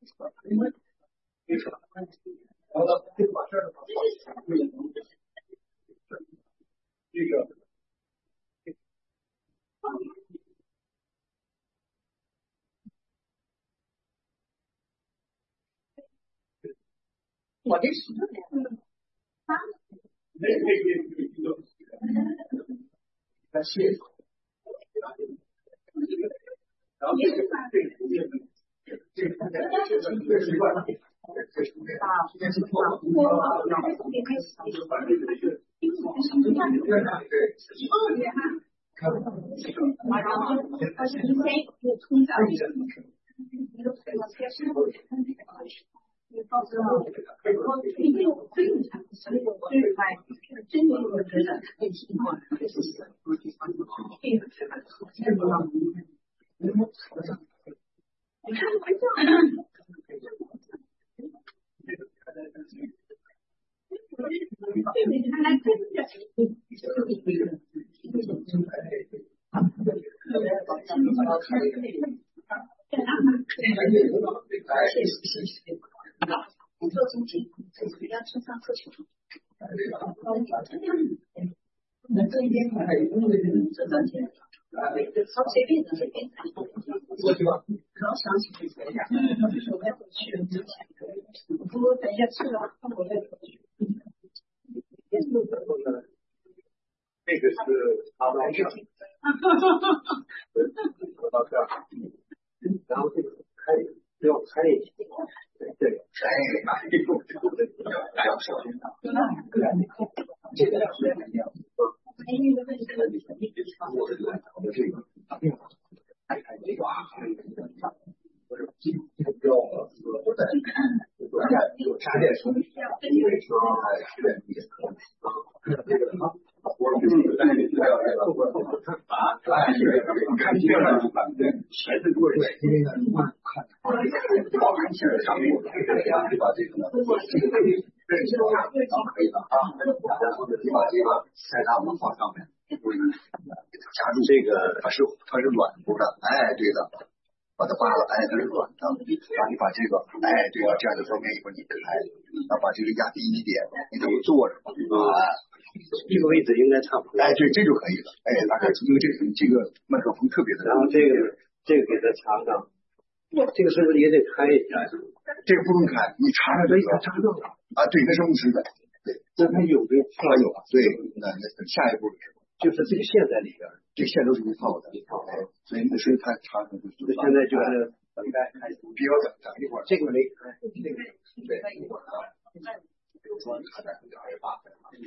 我这是谢。然后这个习惯了。这个是他们然后这个开只要开对这个有插电手加入这个它是软乎的，哎，对的，把它扒了，哎，它是软的，然后你把这个，哎，对了，这样的方面一会儿你开，然后把这个压低一点，你这么坐着啊，这个位置应该差不多，哎，对，这就可以了，哎，大概因为这个麦克风特别的，然后这个给它插上，这个是不是也得开一下？这个不用开，你插上这个插上了啊，对，那是务实的，对，这它有的，它有，对，那下一步就是这个线在里边，这线都是一套的，所以那是它插上去。现在就是等待开始，比较等一会儿，这个没开，这个对，一会儿啊，比如说它在2.8，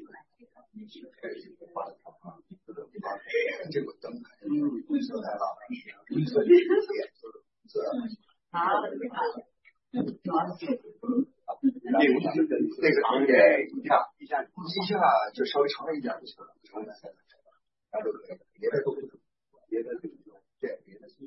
这个灯绿色来了，绿色颜色，那个一下就稍微长一点就行了，长一点。都可以，别的都不可以，别的对，别的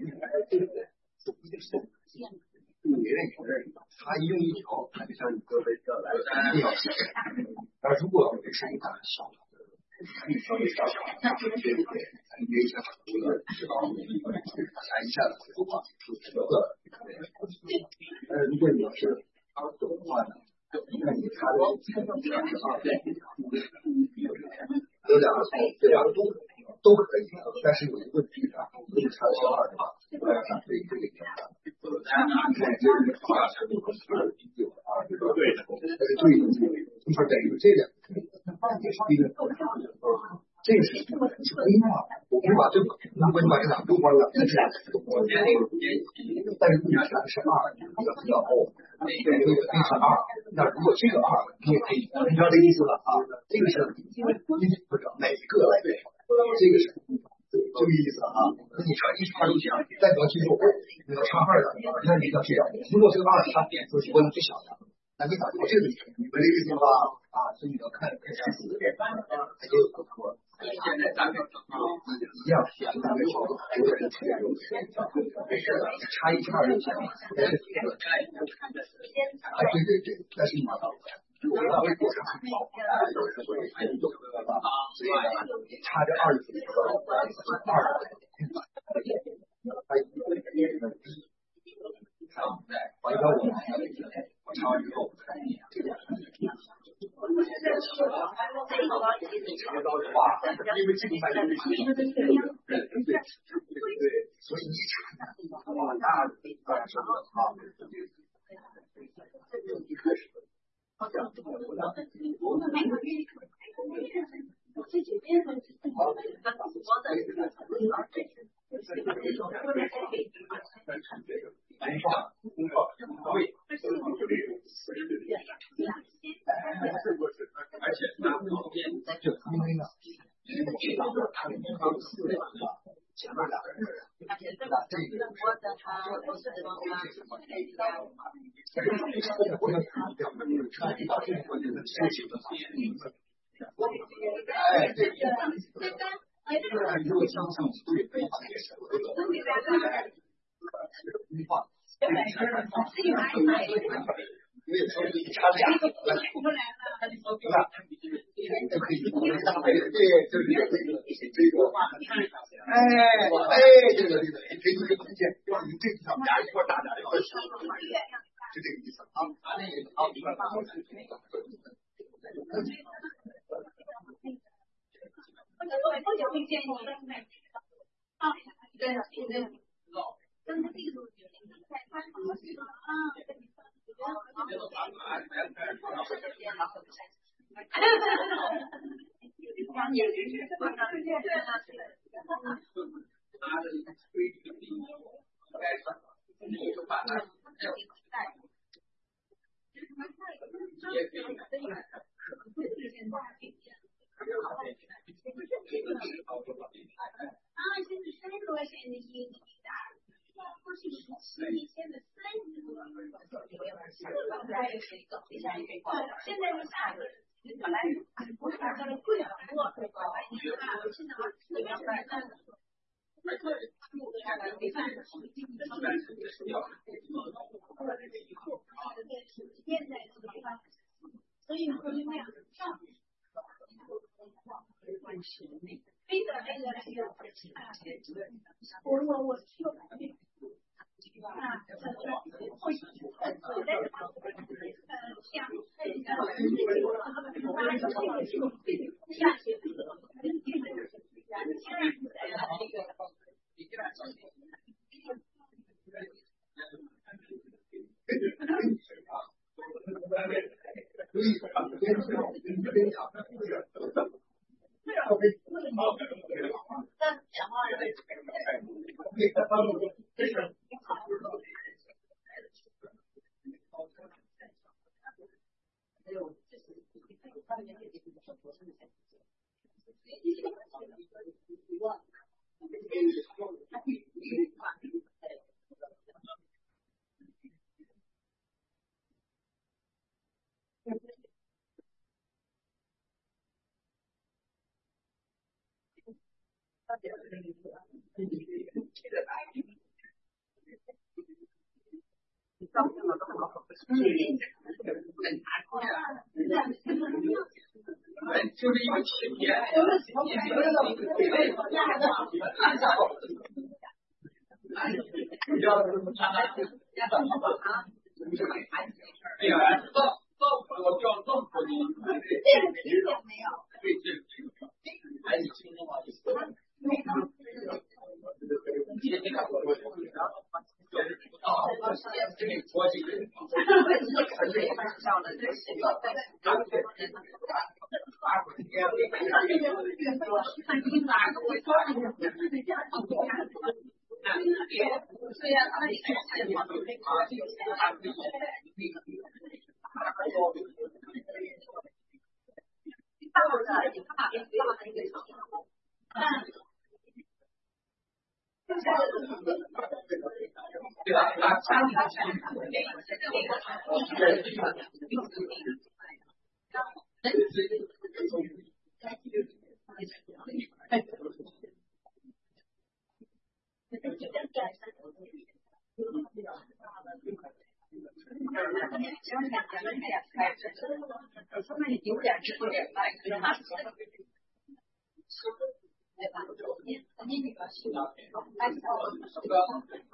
他一用一条，他就像你胳膊来，一定要写。但如果这是一个小的，你稍微小，对不对？你别一下这个弹一下子的话，如果你要是走的话呢，那你插的有两个都可以，但是有一个问题啊，如果插小二的话，我要上对这个对的，就是等于这两个，这个是规划，我规划这个，如果你把这俩都关了，那这俩是都关了，但是你拿的是二，要哦，那是二，那如果这个二，你也可以，你知道这个意思了啊？这个是不是每一个来对，这个是这个意思啊？那你插一插都行，但你要记住，你要插二的，那你要这样，如果这个二插点就是关最小的。那你打到这个里，明白这个意思吧？啊，所以你要看4点，它也有个坡。现在大概一样，大概差不多有点没事的，插一插就行。啊，对，但是你如果要会过上很好，有人会所以呢，你插着20分它完了我查完之后，这个哇，因为这个买对，所以你查哇，那是啊，一开始。而且因为呢，前面两个人，哎，对，如果像对非常也是规划，因为从你差俩，就可以对，就是这个，这个，这就是关键，要你这条俩一块打俩一块是这个意思啊。就是因为去年，哎呀，我叫这么多年，没有，对这个，还是听话的。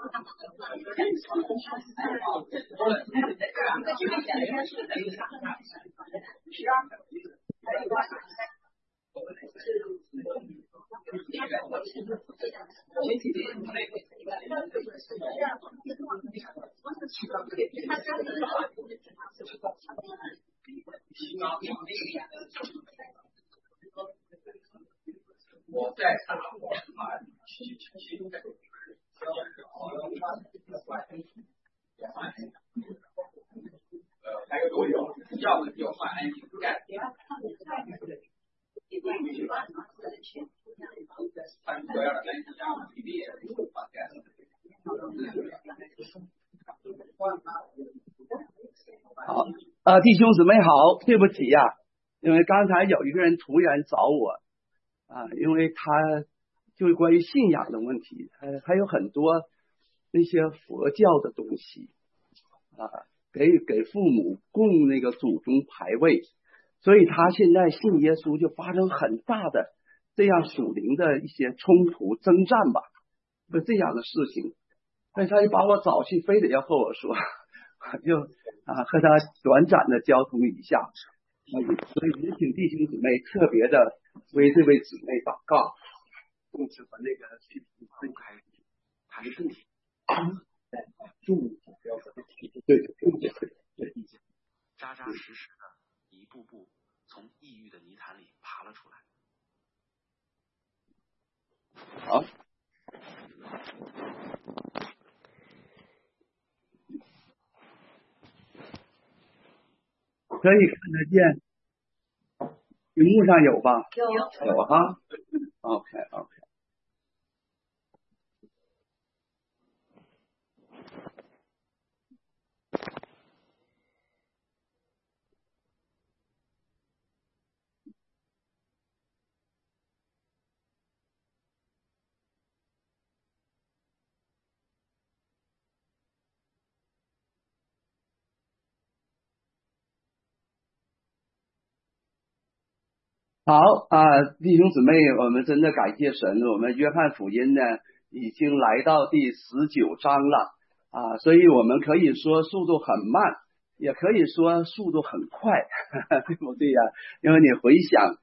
我在打我还有多有，要么就换安全盖。 好，弟兄姊妹好，对不起呀，因为刚才有一个人突然找我因为他就关于信仰的问题，还有很多那些佛教的东西给父母供那个祖宗牌位，所以他现在信耶稣就发生很大的这样属灵的一些冲突征战吧，就这样的事情，所以他就把我找去，非得要和我说，就和他短暂的交通一下，所以也请弟兄姊妹特别的为这位姊妹祷告，共此和那个分开谈度对， 扎扎实实的一步步从抑郁的泥潭里爬了出来。 好，可以看得见，屏幕上有吧？有哈。OK。好弟兄姊妹，我们真的感谢神，我们约翰福音呢已经来到第19章了所以我们可以说速度很慢，也可以说速度很快，对不对呀？因为你回想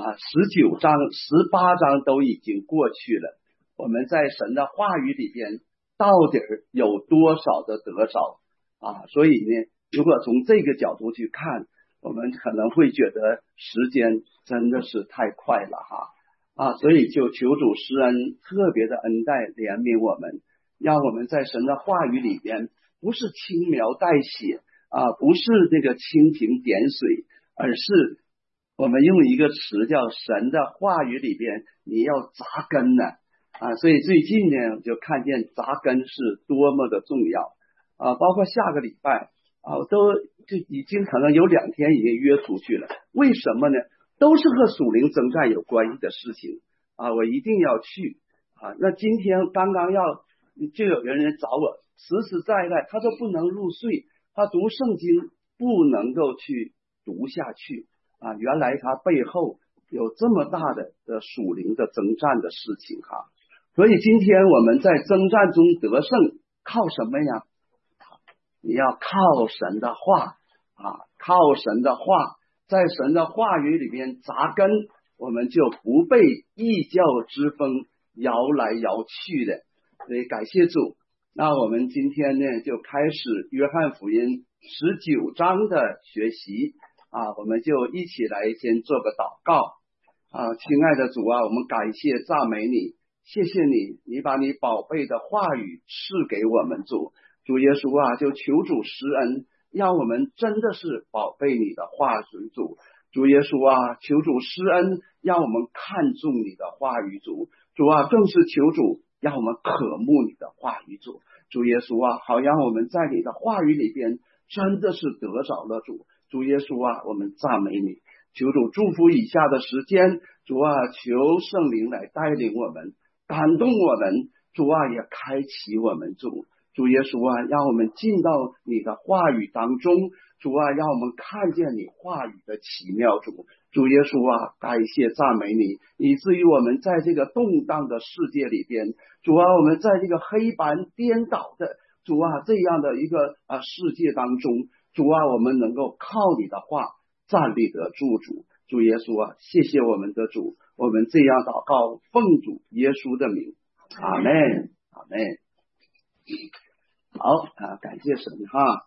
19章、18章都已经过去了，我们在神的话语里边到底有多少的得着所以呢，如果从这个角度去看，我们可能会觉得时间真的是太快了所以就求主施恩，特别的恩待怜悯我们，让我们在神的话语里边不是轻描淡写不是那个蜻蜓点水，而是我们用一个词叫神的话语里边你要扎根呢所以最近呢就看见扎根是多么的重要包括下个礼拜都就已经可能有2天已经约出去了，为什么呢？都是和属灵征战有关系的事情我一定要去那今天刚刚就有人找我，实实在在他说不能入睡，他读圣经不能够去读下去原来他背后有这么大的属灵的征战的事情所以今天我们在征战中得胜靠什么呀？你要靠神的话靠神的话，在神的话语里面扎根，我们就不被异教之风摇来摇去的。所以感谢主，那我们今天呢就开始约翰福音19章的学习我们就一起来先做个祷告亲爱的主我们感谢赞美你，谢谢你把你宝贝的话语赐给我们主耶稣就求主施恩，让我们真的是宝贝你的话语主耶稣求主施恩，让我们看重你的话语主更是求主让我们渴慕你的话语主耶稣好让我们在你的话语里边真的是得着了主耶稣我们赞美你，求主祝福以下的时间主求圣灵来带领我们，感动我们主也开启我们主耶稣让我们进到你的话语当中主让我们看见你话语的奇妙主耶稣啊，感谢赞美你，以至于我们在这个动荡的世界里边，主啊，我们在这个黑白颠倒的主啊这样的一个世界当中，主啊，我们能够靠你的话站立得住主。主耶稣啊，谢谢我们的主，我们这样祷告，奉主耶稣的名，阿们，阿们。好感谢神哈。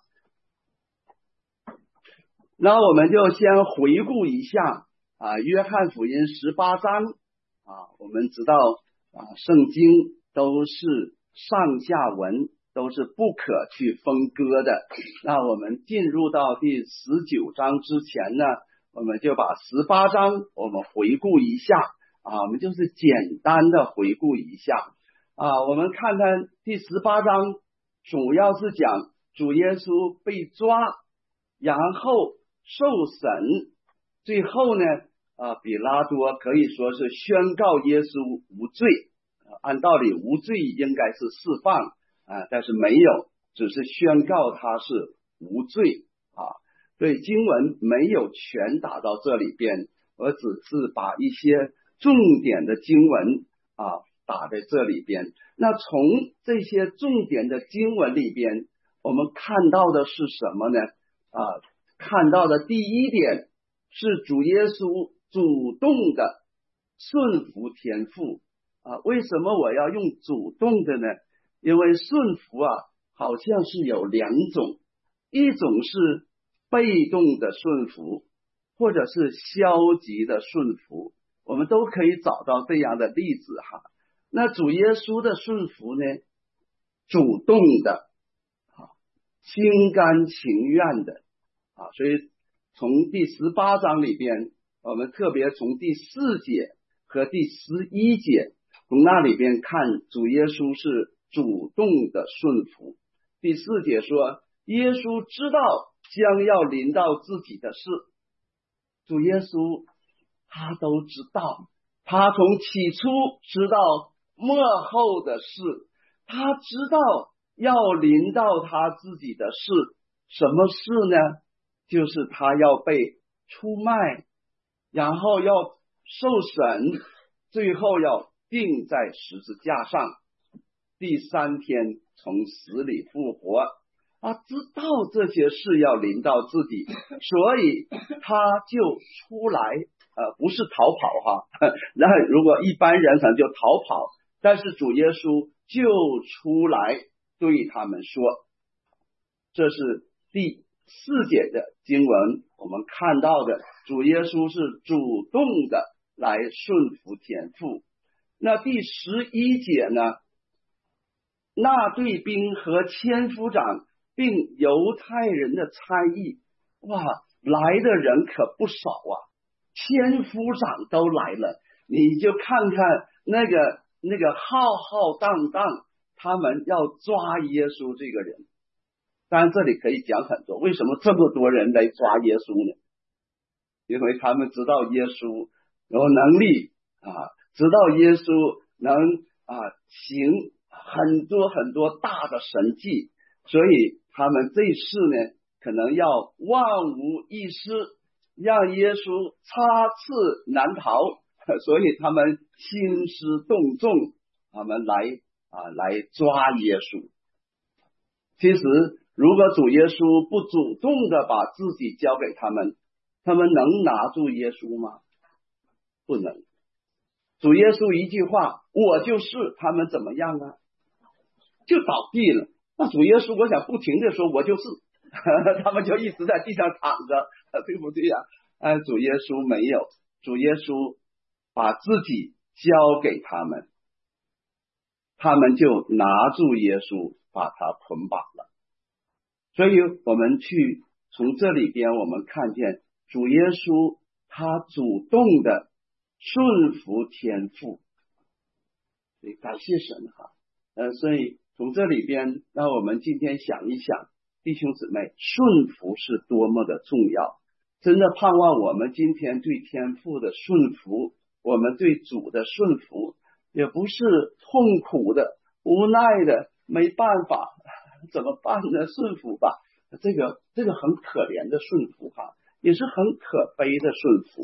那我们就先回顾一下约翰福音18章我们知道圣经都是上下文，都是不可去分割的。那我们进入到第19章之前呢，我们就把18章我们回顾一下我们就是简单的回顾一下我们看看第18章主要是讲主耶稣被抓，然后受审，最后呢比拉多可以说是宣告耶稣无罪按道理无罪应该是释放但是没有，只是宣告他是无罪所以经文没有全打到这里边，我只是把一些重点的经文打在这里边。那从这些重点的经文里边，我们看到的是什么呢看到的第一点是主耶稣主动的顺服天父为什么我要用主动的呢？因为顺服好像是有两种，一种是被动的顺服，或者是消极的顺服，我们都可以找到这样的例子那主耶稣的顺服呢，主动的心甘情愿的所以从第18章里边，我们特别从第4节和第11节，从那里边看主耶稣是主动的顺服。第4节说耶稣知道将要临到自己的事，主耶稣他都知道，他从起初知道末后的事，他知道要临到他自己的事。什么事呢？就是他要被出卖，然后要受审，最后要钉在十字架上，第3天从死里复活知道这些事要临到自己，所以他就出来不是逃跑那如果一般人可能就逃跑，但是主耶稣就出来对他们说，这是第4节的经文我们看到的，主耶稣是主动的来顺服天父。那第11节呢，那队兵和千夫长并犹太人的差役来的人可不少千夫长都来了，你就看看那个浩浩荡荡，他们要抓耶稣这个人。当然这里可以讲很多，为什么这么多人来抓耶稣呢？因为他们知道耶稣有能力知道耶稣能行很多很多大的神迹，所以他们这次呢可能要万无一失，让耶稣插翅难逃所以他们兴师动众，他们来抓耶稣。其实如果主耶稣不主动的把自己交给他们，他们能拿住耶稣吗？不能。主耶稣一句话我就是，他们怎么样就倒地了。那主耶稣我想不停的说我就是他们就一直在地上躺着对不对主耶稣没有，主耶稣把自己交给他们，他们就拿住耶稣把他捆绑了。所以我们去从这里边我们看见主耶稣他主动的顺服天父，所以感谢神所以从这里边让我们今天想一想，弟兄姊妹，顺服是多么的重要。真的盼望我们今天对天父的顺服，我们对主的顺服，也不是痛苦的无奈的没办法怎么办呢？顺服吧，这个很可怜的顺服也是很可悲的顺服。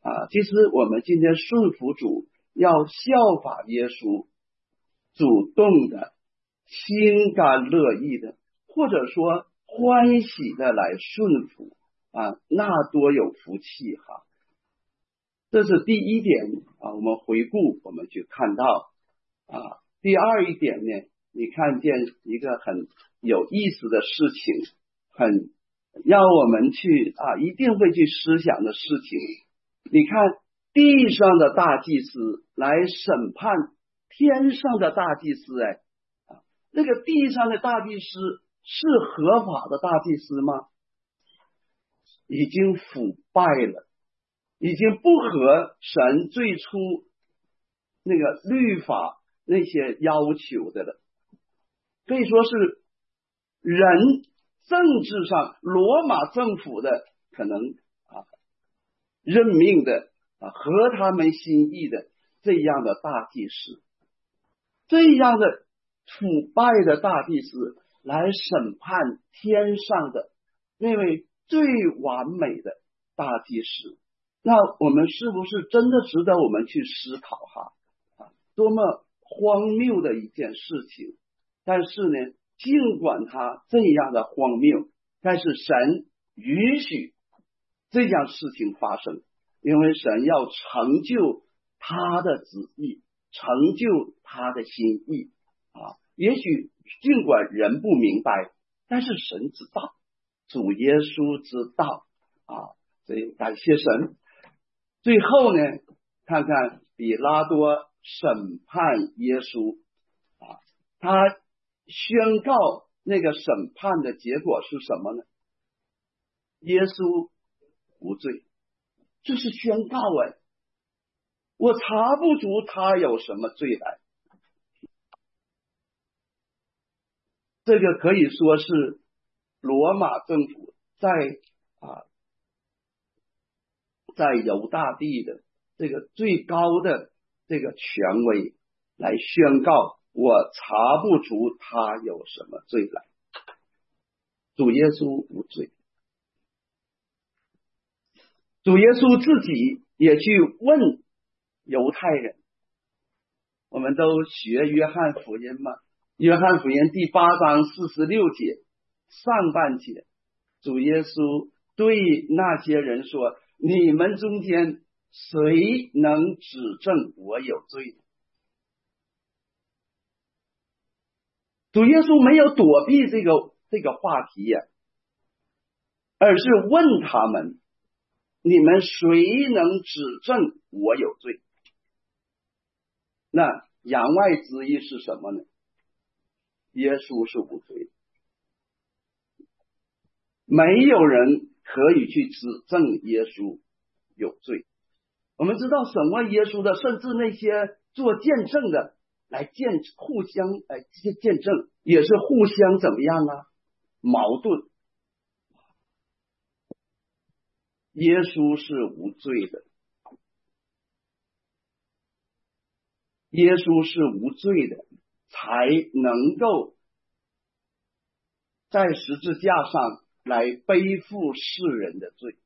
其实我们今天顺服主，要效法耶稣，主动的、心甘乐意的，或者说欢喜的来顺服那多有福气哈。这是第一点我们回顾，我们去看到第二一点呢，你看见一个很有意思的事情，很让我们去一定会去思想的事情。你看地上的大祭司来审判天上的大祭司，那个地上的大祭司是合法的大祭司吗？已经腐败了，已经不合神最初那个律法那些要求的了。可以说是人政治上罗马政府的可能任命的合他们心意的这样的大祭司，这样的腐败的大祭司来审判天上的那位最完美的大祭司，那我们是不是真的值得我们去思考多么荒谬的一件事情。但是呢，尽管他这样的荒谬，但是神允许这样事情发生，因为神要成就他的旨意，成就他的心意也许尽管人不明白，但是神知道，主耶稣知道所以感谢神。最后呢，看看比拉多审判耶稣他宣告那个审判的结果是什么呢？耶稣无罪，这是宣告我查不出他有什么罪来。这个可以说是罗马政府在犹大地的这个最高的这个权威来宣告，我查不出他有什么罪来。主耶稣无罪。主耶稣自己也去问犹太人，我们都学约翰福音嘛，约翰福音第8章46节上半节，主耶稣对那些人说，你们中间谁能指证我有罪？主耶稣没有躲避这个话题而是问他们，你们谁能指证我有罪？那言外之意是什么呢？耶稣是无罪的，没有人可以去指证耶稣有罪。我们知道审问耶稣的，甚至那些做见证的来互相见证，也是互相怎么样矛盾。耶稣是无罪的，耶稣是无罪的，才能够在十字架上来背负世人的罪。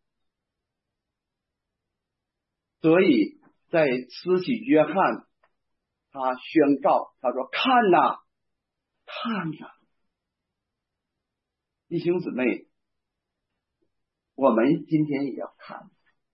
所以在施洗约翰他宣告，他说看哪，看哪。弟兄姊妹，我们今天也要看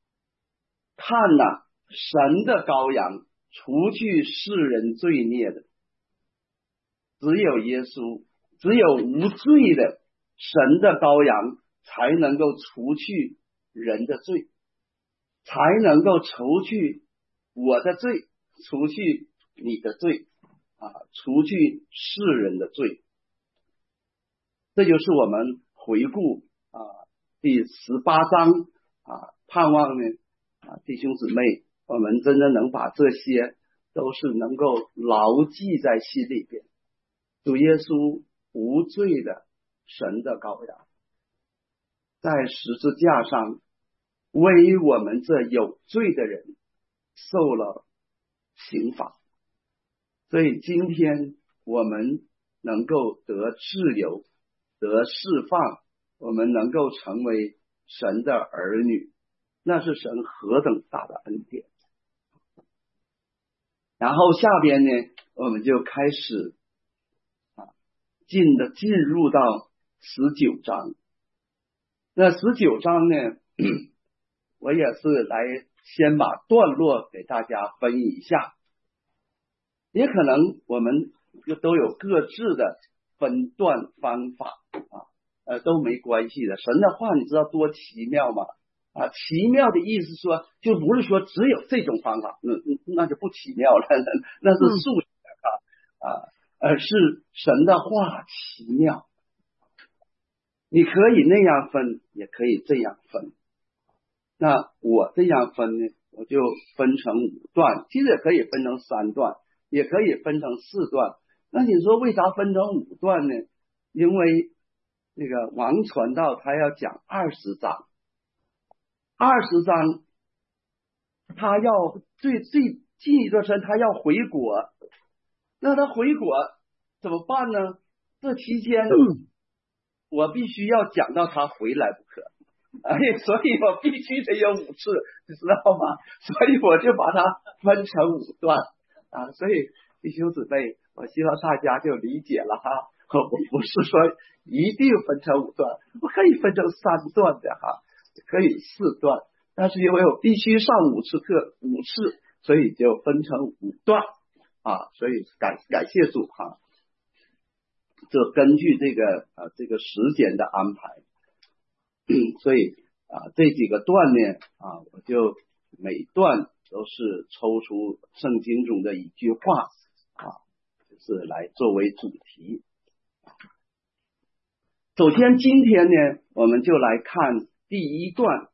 哪，神的羔羊，除去世人罪孽的，只有耶稣，只有无罪的神的羔羊才能够除去人的罪，才能够除去我的罪，除去你的罪除去世人的罪。这就是我们回顾第18章盼望呢弟兄姊妹，我们真的能把这些都是能够牢记在心里边。主耶稣无罪的神的羔羊，在十字架上为我们这有罪的人受了刑罚，所以今天我们能够得自由，得释放，我们能够成为神的儿女， 那是神何等大的恩典。然后下边呢，我们就开始进入到19章。那19章呢，我也是来先把段落给大家分一下，也可能我们都有各自的分段方法都没关系的。神的话你知道多奇妙吗？奇妙的意思说，就不是说只有这种方法，那就不奇妙了，那是数学而是神的话奇妙。你可以那样分，也可以这样分。那我这样分呢，我就分成5段，其实也可以分成3段，也可以分成4段。那你说为啥分成5段呢？因为那个王传道他要讲20章，20章他要最近一段时间他要回国，那他回国怎么办呢？这期间我必须要讲到他回来不可，所以我必须得有5次，你知道吗？所以我就把它分成5段所以弟兄姊妹，我希望大家就理解了我不是说一定分成5段，我可以分成3段的可以4段，但是因为我必须上5次课5次，所以就分成5段所以感谢主就根据这个时间的安排，所以这几个段呢我就每段都是抽出圣经中的一句话就是来作为主题。首先今天呢，我们就来看第1段。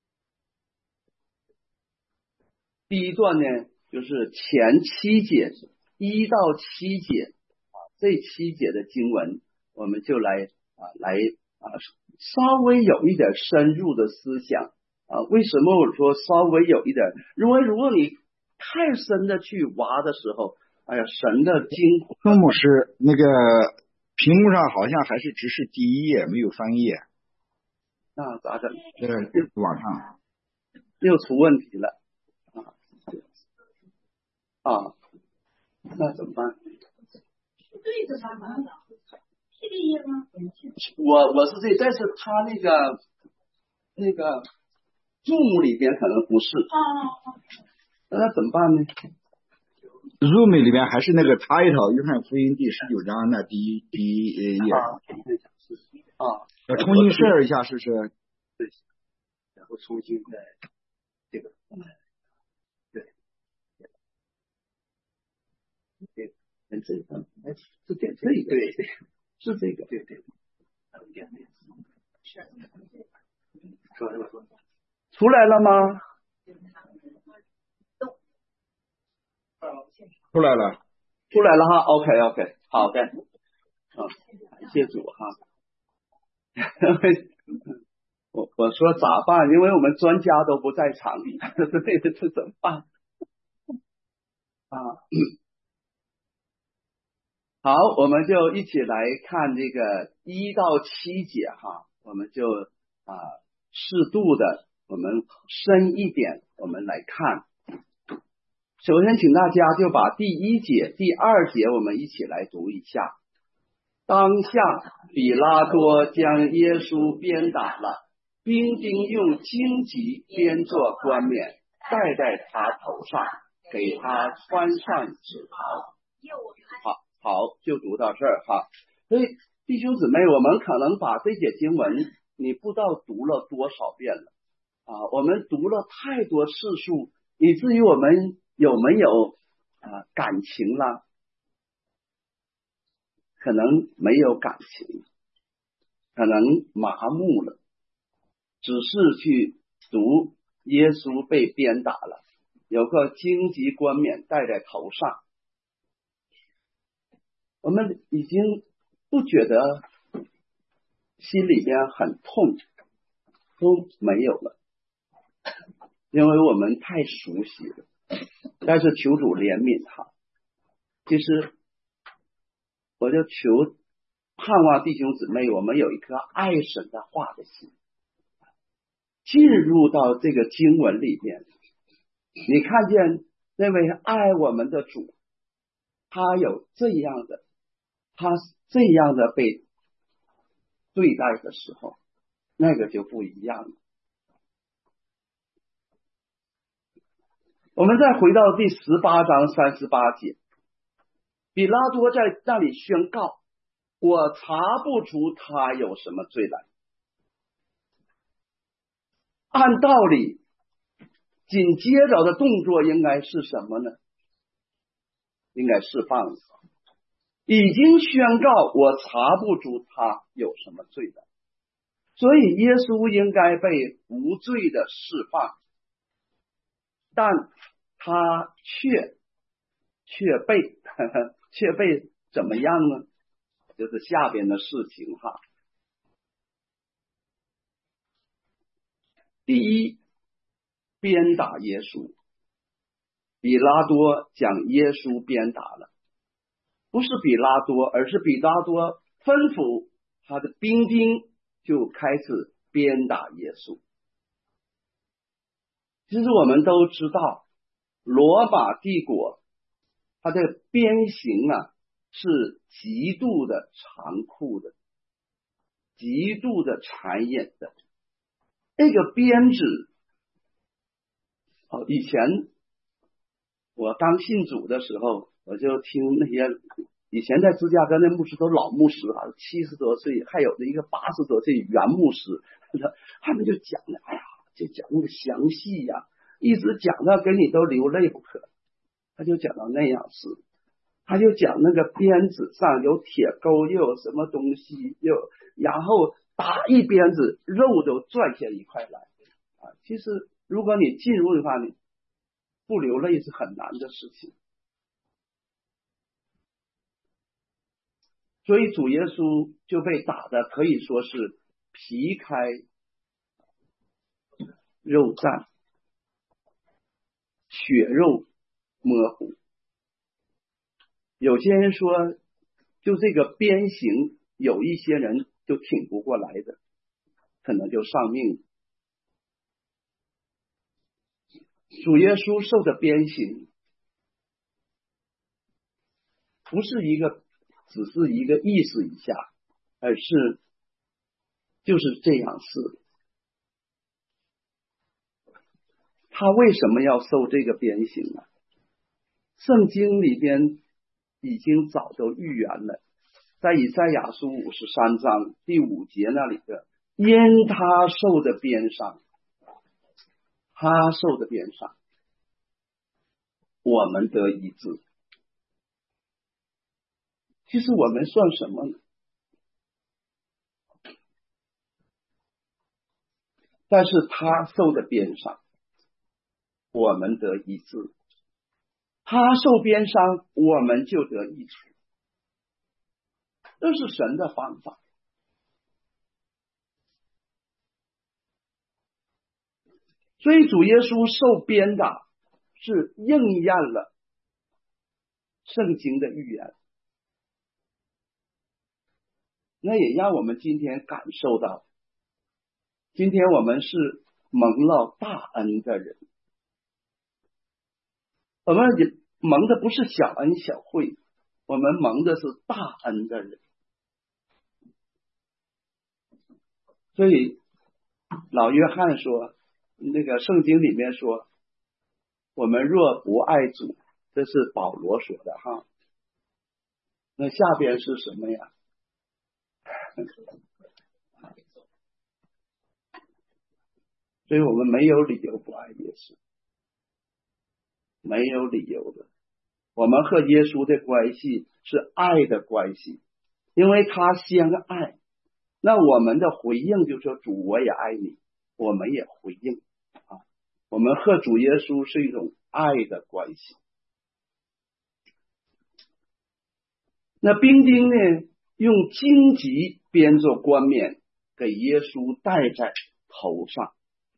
第1段呢，就是前7节1到7节这7节的经文，我们就来稍微有一点深入的思想为什么我说稍微有一点？因为如果你太深的去挖的时候，神的经宋牧师，那个屏幕上好像还是只是第1页，没有翻页。 那咋整？ 网上又出问题了那怎么办？ 对着它吗？是这页吗？ 我是这，但是他那个Zoom里边可能不是那怎么办呢 ？Zoom 里边还是那个 title， 约翰福音第19章那第一页要重新 share 一下试试。 对，然后重新再这个这个是点这个，对，是这个，对，出来了吗？ 出来了， 出来了OK， 好的，感谢主我说咋办？因为我们专家都不在场，这怎么办好，我们就一起来看这个1到7节我们就适度的，我们深一点，我们来看。首先请大家就把第1节、第2节我们一起来读一下。当下比拉多将耶稣鞭打了，兵丁用荆棘编作冠冕戴在他头上，给他穿上紫袍。好，就读到这儿所以弟兄姊妹，我们可能把这节经文你不知道读了多少遍了我们读了太多次数，以至于我们有没有感情了？可能没有感情，可能麻木了，只是去读耶稣被鞭打了，有个荆棘冠冕戴在头上，我们已经不觉得心里边很痛，都没有了，因为我们太熟悉了。但是求主怜悯他，其实我就求盼望弟兄姊妹，我们有一颗爱神的话的心， 进入到这个经文里面，你看见那位爱我们的主，他有这样的被对待的时候，那个就不一样了。我们再回到第18章38节，比拉多在那里宣告，我查不出他有什么罪来。按道理，紧接着的动作应该是什么呢？应该释放了。已经宣告我查不出他有什么罪来，所以耶稣应该被无罪的释放，但他却被怎么样呢？就是下边的事情哈。第一，鞭打耶稣，比拉多将耶稣鞭打了，不是比拉多，而是比拉多吩咐他的兵丁就开始鞭打耶稣。其实我们都知道，罗马帝国它的鞭刑啊是极度的残酷的，极度的残忍的。那个鞭子，以前我刚信主的时候，我就听那些以前在芝加哥那牧师都老牧师啊，70多岁，还有的一个80多岁原牧师，他们就讲的，哎呀，就讲那个详细呀，一直讲到给你都流泪不可。他就讲到那样事，他就讲那个鞭子上有铁钩，又有什么东西，然后打一鞭子，肉都拽下一块来啊！其实如果你进入的话，你不流泪是很难的事情。所以主耶稣就被打的可以说是皮开肉绽，血肉模糊。有些人说，就这个鞭刑，有一些人就挺不过来的，可能就丧命。主耶稣受的鞭刑，不是只是一个意思一下，而是就是这样事。他为什么要受这个鞭刑呢？圣经里边已经早都预言了，在以赛亚书53章第5节那里的，因他受的鞭伤，我们得医治。其实我们算什么呢？但是他受的鞭伤，我们得医治。他受鞭伤，我们就得益处。这是神的方法。所以主耶稣受鞭打是应验了圣经的预言，那也让我们今天感受到，今天我们是蒙了大恩的人，我们也蒙的不是小恩小惠，我们蒙的是大恩的人。所以老约翰说，那个圣经里面说，我们若不爱主，这是保罗说的哈。那下边是什么呀？所以我们没有理由不爱耶稣，没有理由的。我们和耶稣的关系是爱的关系，因为他先爱，那我们的回应就说主我也爱你，我们也回应啊。我们和主耶稣是一种爱的关系。那兵丁呢，用荆棘编做冠冕给耶稣戴在头上。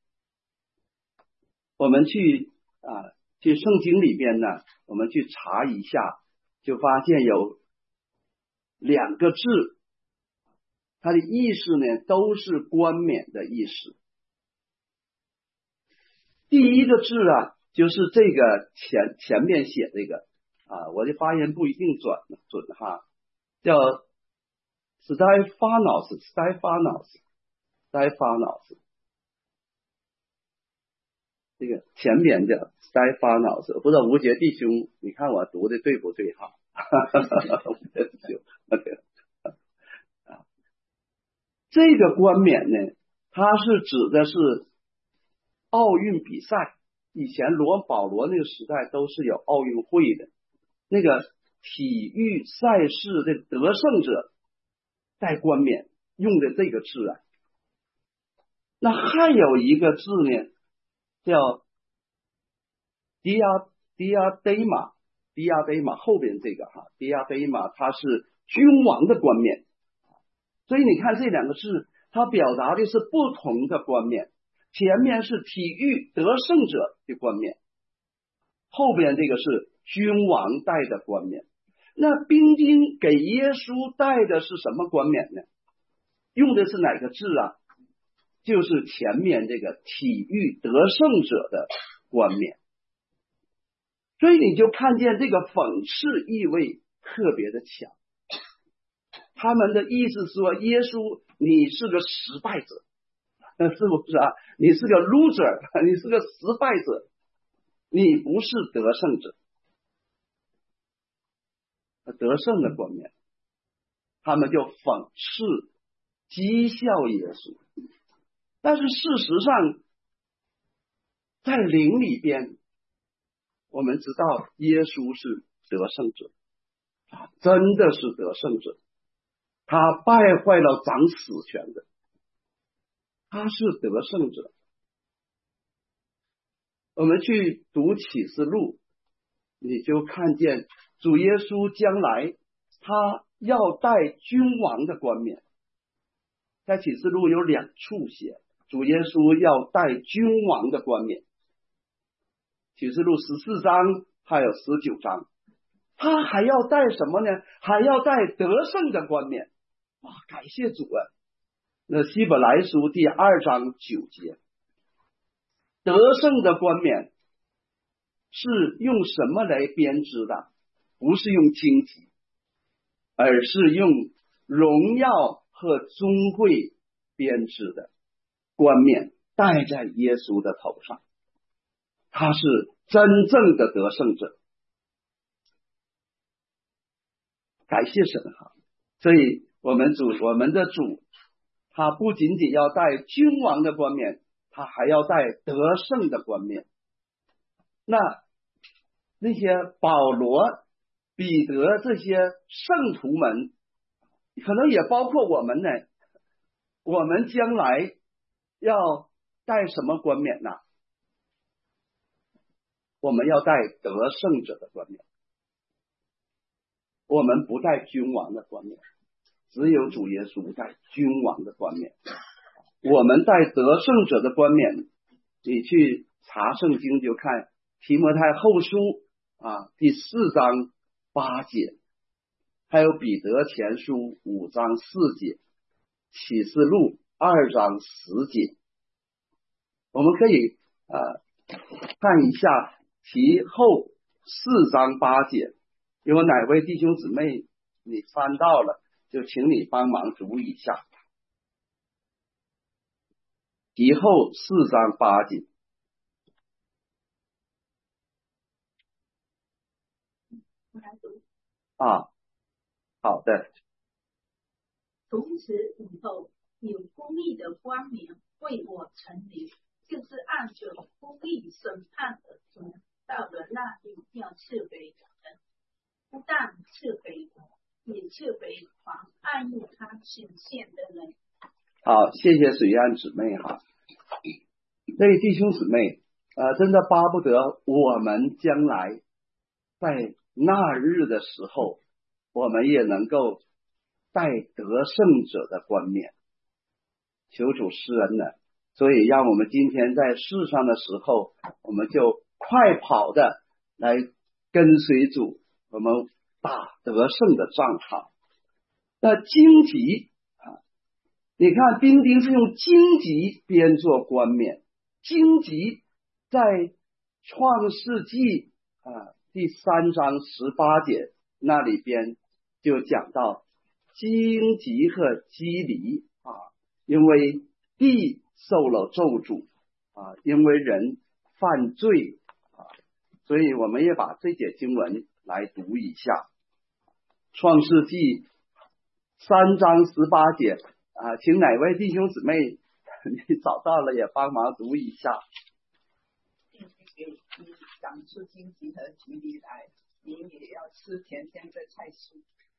我们去圣经里边呢，我们去查一下，就发现有2个字，它的意思呢都是冠冕的意思。 第一个字啊，就是这个前面写这个啊，我的发音不一定准哈，叫 Stephanos，这个前面叫 Stephanos， 不知道吴杰弟兄，你看我读的对不对哈？这个冠冕呢，它是指的是奥运比赛，以前保罗那个时代都是有奥运会的，那个体育赛事的得胜者戴冠冕用的这个字啊。那还有一个字呢，叫 diadema， 后边这个哈 diadema 它是君王的冠冕，所以你看这两个字，它表达的是不同的冠冕，前面是体育得胜者的冠冕，后边这个是君王戴的冠冕。那兵丁给耶稣戴的是什么冠冕呢？用的是哪个字啊？就是前面这个体育得胜者的冠冕。所以你就看见这个讽刺意味特别的强，他们的意思说，耶稣你是个失败者，是不是啊？你是个 loser， 你是个失败者，你不是得胜者。得胜的冠冕，他们就讽刺讥笑耶稣。但是事实上在灵里边，我们知道耶稣是得胜者，真的是得胜者，他败坏了掌死权的，他是得胜者。我们去读启示录，你就看见主耶稣将来他要戴君王的冠冕，在启示录有2处写主耶稣要戴君王的冠冕，启示录14章还有19章，他还要戴什么呢？还要戴得胜的冠冕。哇，感谢主啊！那希伯来书第2章9节，得胜的冠冕是用什么来编织的？不是用荆棘，而是用荣耀和尊贵编织的冠冕，戴在耶稣的头上。他是真正的得胜者，感谢神哈！所以我们的主，他不仅仅要戴君王的冠冕，他还要戴得胜的冠冕。那些保罗、彼得这些圣徒们，可能也包括我们呢，我们将来要戴什么冠冕呢？我们要戴得胜者的冠冕，我们不戴君王的冠冕，只有主耶稣戴君王的冠冕。我们戴得胜者的冠冕，你去查圣经就看提摩太后书第4章8节，还有彼得前书5章4节，启示录2章10节。我们可以看一下其后4章8节，有哪位弟兄姊妹你翻到了，就请你帮忙读一下。其后4章8节。好的。 从此以后，有公义的冠冕为我成立，就是按着公义审判的主，到了那里要赐给人，不但赐给我，也赐给狂爱慕他显现的人。 好，谢谢水岸姊妹哈。所以弟兄姊妹真的巴不得我们将来在那日的时候，我们也能够戴得胜者的冠冕，求主施恩呢。所以让我们今天在世上的时候，我们就快跑的来跟随主，我们打得胜的仗哈。那荆棘你看兵丁是用荆棘编做冠冕，荆棘在创世纪第3章18节那里边就讲到荆棘和基藜因为地受了咒诅因为人犯罪所以我们也把这节经文来读一下。创世纪3章18节请哪位弟兄姊妹你找到了也帮忙读一下。 给你长出荆棘和棘藜来，你也要吃甜甜的菜蔬。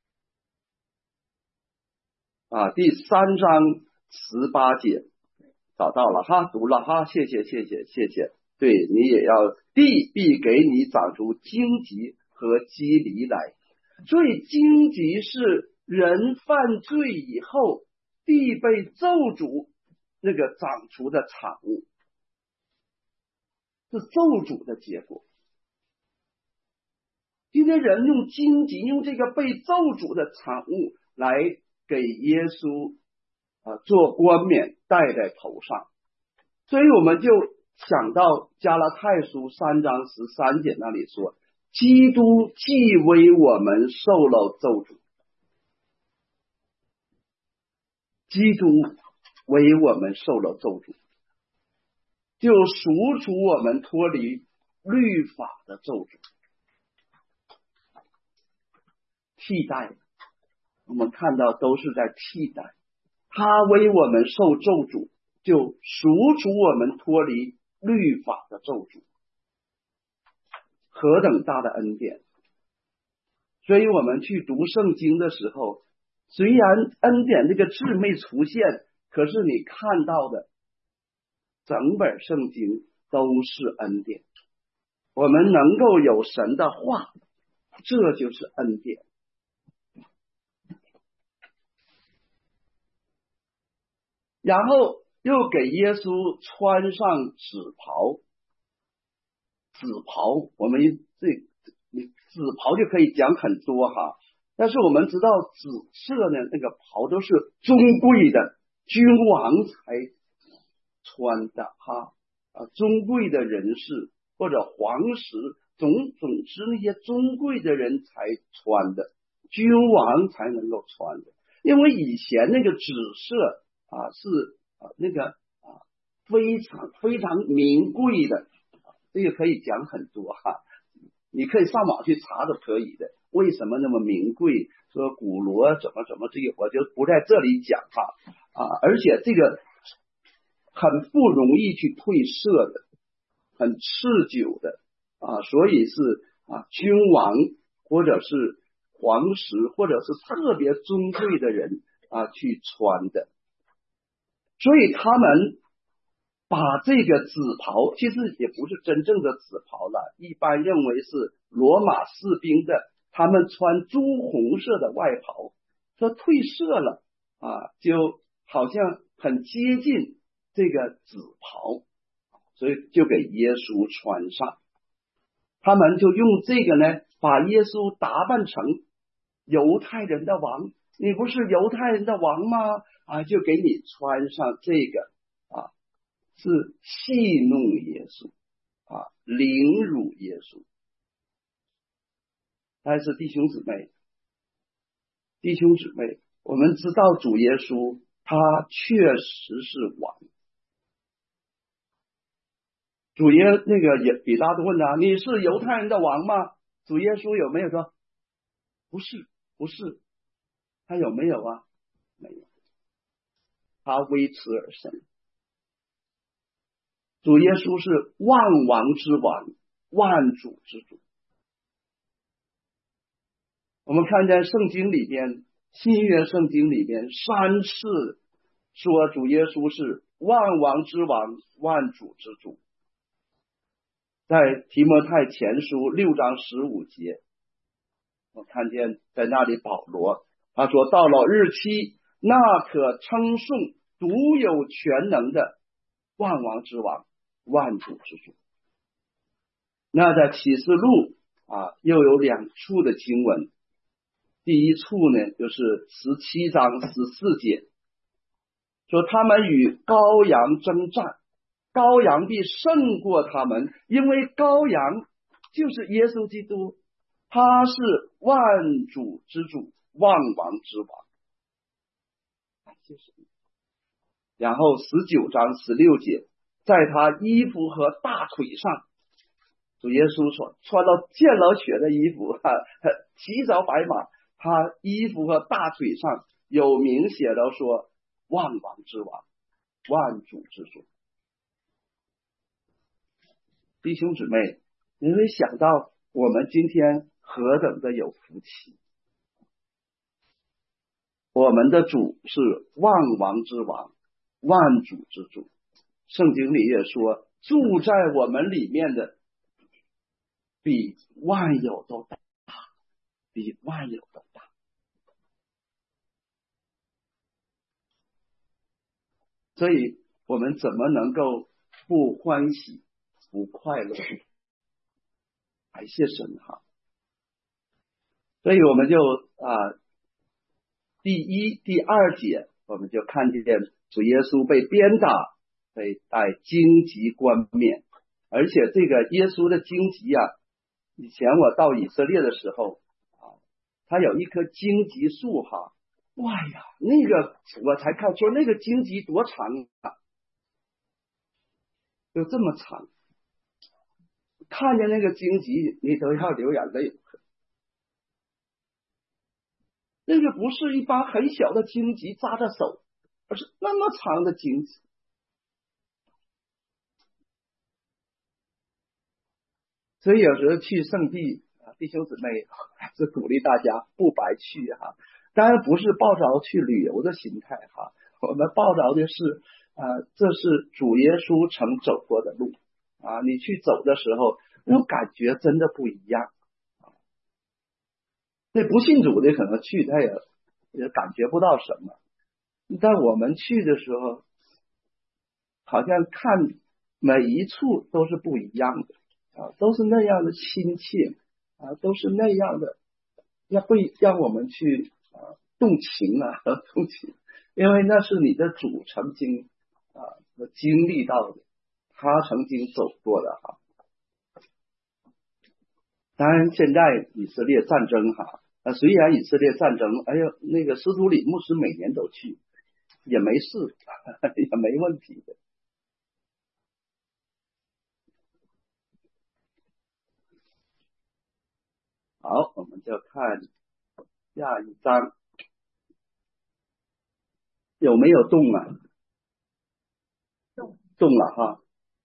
第3章18节找到了哈，读了哈，谢谢。对，你也要地必给你长出荆棘和基藜来。所以荆棘是人犯罪以后地被咒诅那个长出的产物，是咒诅的结果。今天人用荆棘，用这个被咒诅的产物来给耶稣做冠冕戴在头上，所以我们就想到加拉太书3章13节那里说，基督既为我们受了咒诅，基督为我们受了咒诅，就赎出我们脱离律法的咒诅。替代，我们看到都是在替代，他为我们受咒诅，就赎出我们脱离律法的咒诅，何等大的恩典！所以我们去读圣经的时候，虽然恩典这个字没出现，可是你看到的整本圣经都是恩典。我们能够有神的话，这就是恩典。然后又给耶稣穿上紫袍，我们紫袍就可以讲很多哈，但是我们知道紫色的那个袍都是尊贵的君王才穿的哈尊贵的人士或者皇室总之那些尊贵的人才穿的，君王才能够穿的。因为以前那个紫色是那个非常名贵的，这个可以讲很多哈，你可以上网去查都可以的。为什么那么名贵？说古罗怎么这个我就不在这里讲而且这个很不容易去褪色的，很持久的所以是君王或者是皇室或者是特别尊贵的人去穿的。所以他们把这个紫袍，其实也不是真正的紫袍了，一般认为是罗马士兵的，他们穿朱红色的外袍，说褪色了就好像很接近这个紫袍，所以就给耶稣穿上。他们就用这个呢，把耶稣打扮成犹太人的王，你不是犹太人的王吗？就给你穿上这个是戏弄耶稣凌辱耶稣。但是弟兄姊妹，我们知道主耶稣他确实是王。主耶那个比拉多问他，你是犹太人的王吗？主耶稣有没有说不是？他有没有没有，他微辞而生。主耶稣是万王之王，万主之主。我们看见圣经里边，新约圣经里边3次说主耶稣是万王之王，万主之主。在提摩太前书6章15节，我看见在那里保罗他说，到了日期，那可称颂独有全能的万王之王，万主之主。那在启示录又有2处的经文，第一处呢就是17章14节，说他们与羔羊征战， 羔羊必胜过他们，因为羔羊就是耶稣基督，他是万主之主，万王之王。然后19章16节，在他衣服和大腿上，主耶稣说穿了见了血的衣服，骑着白马，他衣服和大腿上有明写的说万王之王，万主之主。弟兄姊妹，你会想到我们今天何等的有福气，我们的主是万王之王，万主之主。圣经里也说，住在我们里面的比万有都大，比万有都大。所以我们怎么能够不欢喜不快乐？感谢神哈！所以我们就第1、第2节，我们就看见主耶稣被鞭打，被戴荆棘冠冕，而且这个耶稣的荆棘以前我到以色列的时候他有一棵荆棘树哈，哇呀，那个我才看说那个荆棘多长有这么长，看见那个荆棘你都要流眼泪。那个不是一般很小的荆棘扎着手，而是那么长的荆棘。所以有时候去圣地，弟兄姊妹是鼓励大家不白去哈。当然不是抱着去旅游的心态哈，我们抱着的是这是主耶稣曾走过的路你去走的时候，那种感觉真的不一样。那不信主的可能去他也感觉不到什么，但我们去的时候，好像看每一处都是不一样的都是那样的亲切都是那样的，会让我们去动情动情，因为那是你的主曾经经历到的，他曾经走过的当然现在以色列战争虽然以色列战争那个司徒里牧师每年都去，也没事也没问题的。好，我们就看下一章，有没有动动了哈。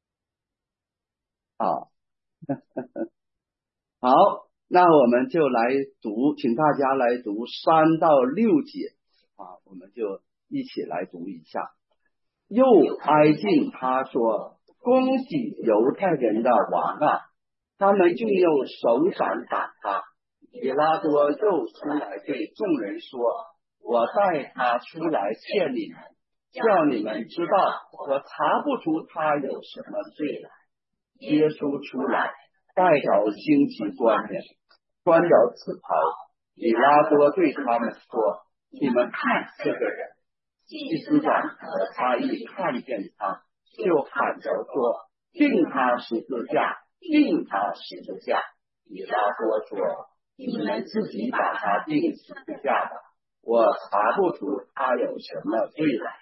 好，那我们就来读，请大家来读3到6节我们就一起来读一下。又挨近他说，恭喜犹太人的王他们就用手掌打他。比拉多又出来对众人说，我带他出来见你们，叫你们知道我查不出他有什么罪来。耶稣出来，带着荆棘冠冕，穿着紫袍。比拉多对他们说，你们看这个人。祭司长和他一看见他，就喊着说，钉他十字架，钉他十字架。比拉多说，你们自己把他钉十字架吧，我查不出他有什么罪来。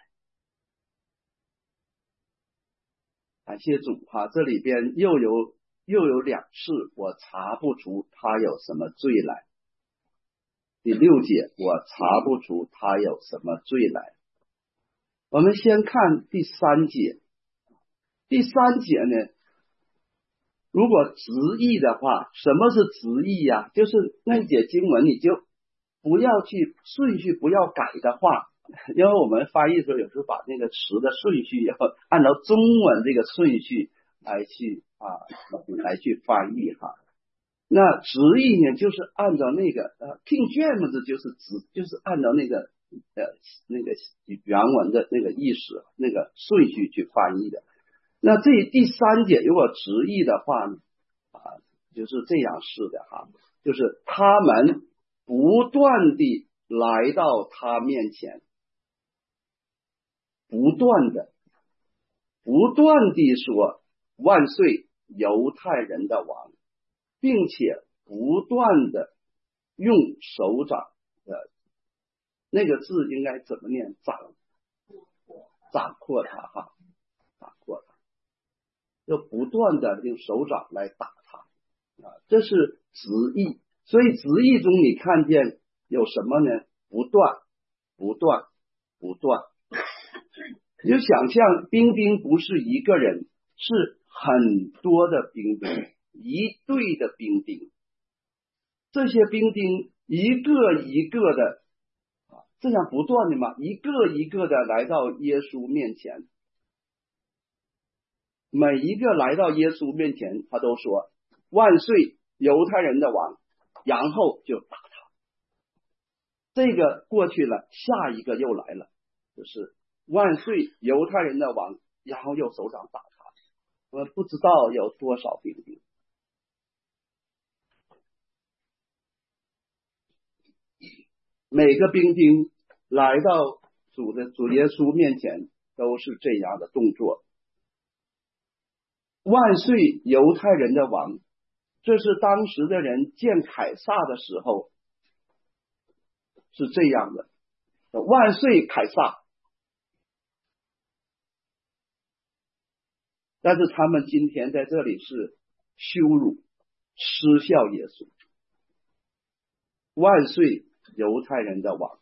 感谢主这里边又有2次，我查不出他有什么罪来。第6节，我查不出他有什么罪来。我们先看第3节。第3节呢，如果直译的话，什么是直译就是那节经文你就不要去顺序不要改的话，因为我们翻译的时候有时候把那个词的顺序要按照中文这个顺序来去翻译那直译呢，就是按照那个King James 就是按照那个原文的那个意思那个顺序去翻译的。那这第3节如果直译的话呢就是这样式的就是他们不断地来到他面前，不断的不断地说万岁犹太人的王，并且不断的用手掌的那个字应该怎么念？掌掴他哈，掌掴他，就不断的用手掌来打他啊，这是直译。所以直译中你看见有什么呢？不断，不断，不断。你就想象兵丁不是一个人，是很多的兵丁，一队的兵丁。这些兵丁一个一个的这样不断的嘛，一个一个的来到耶稣面前，每一个来到耶稣面前，他都说万岁犹太人的王，然后就打他。这个过去了，下一个又来了，就是万岁犹太人的王，然后又手掌打他。不知道有多少兵丁。每个兵丁来到主耶稣面前都是这样的动作。万岁犹太人的王，这是当时的人见凯撒的时候是这样的，万岁凯撒。但是他们今天在这里是羞辱嗤笑耶稣，万岁犹太人的王。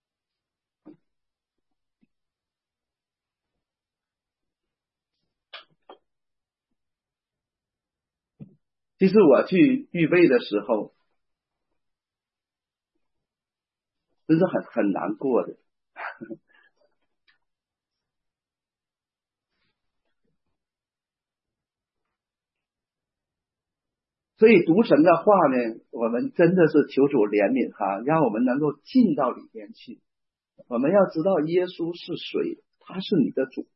其实我去预备的时候真是很难过的。所以读神的话呢，我们真的是求主怜悯他，让我们能够进到里面去。我们要知道耶稣是谁，他是你的主。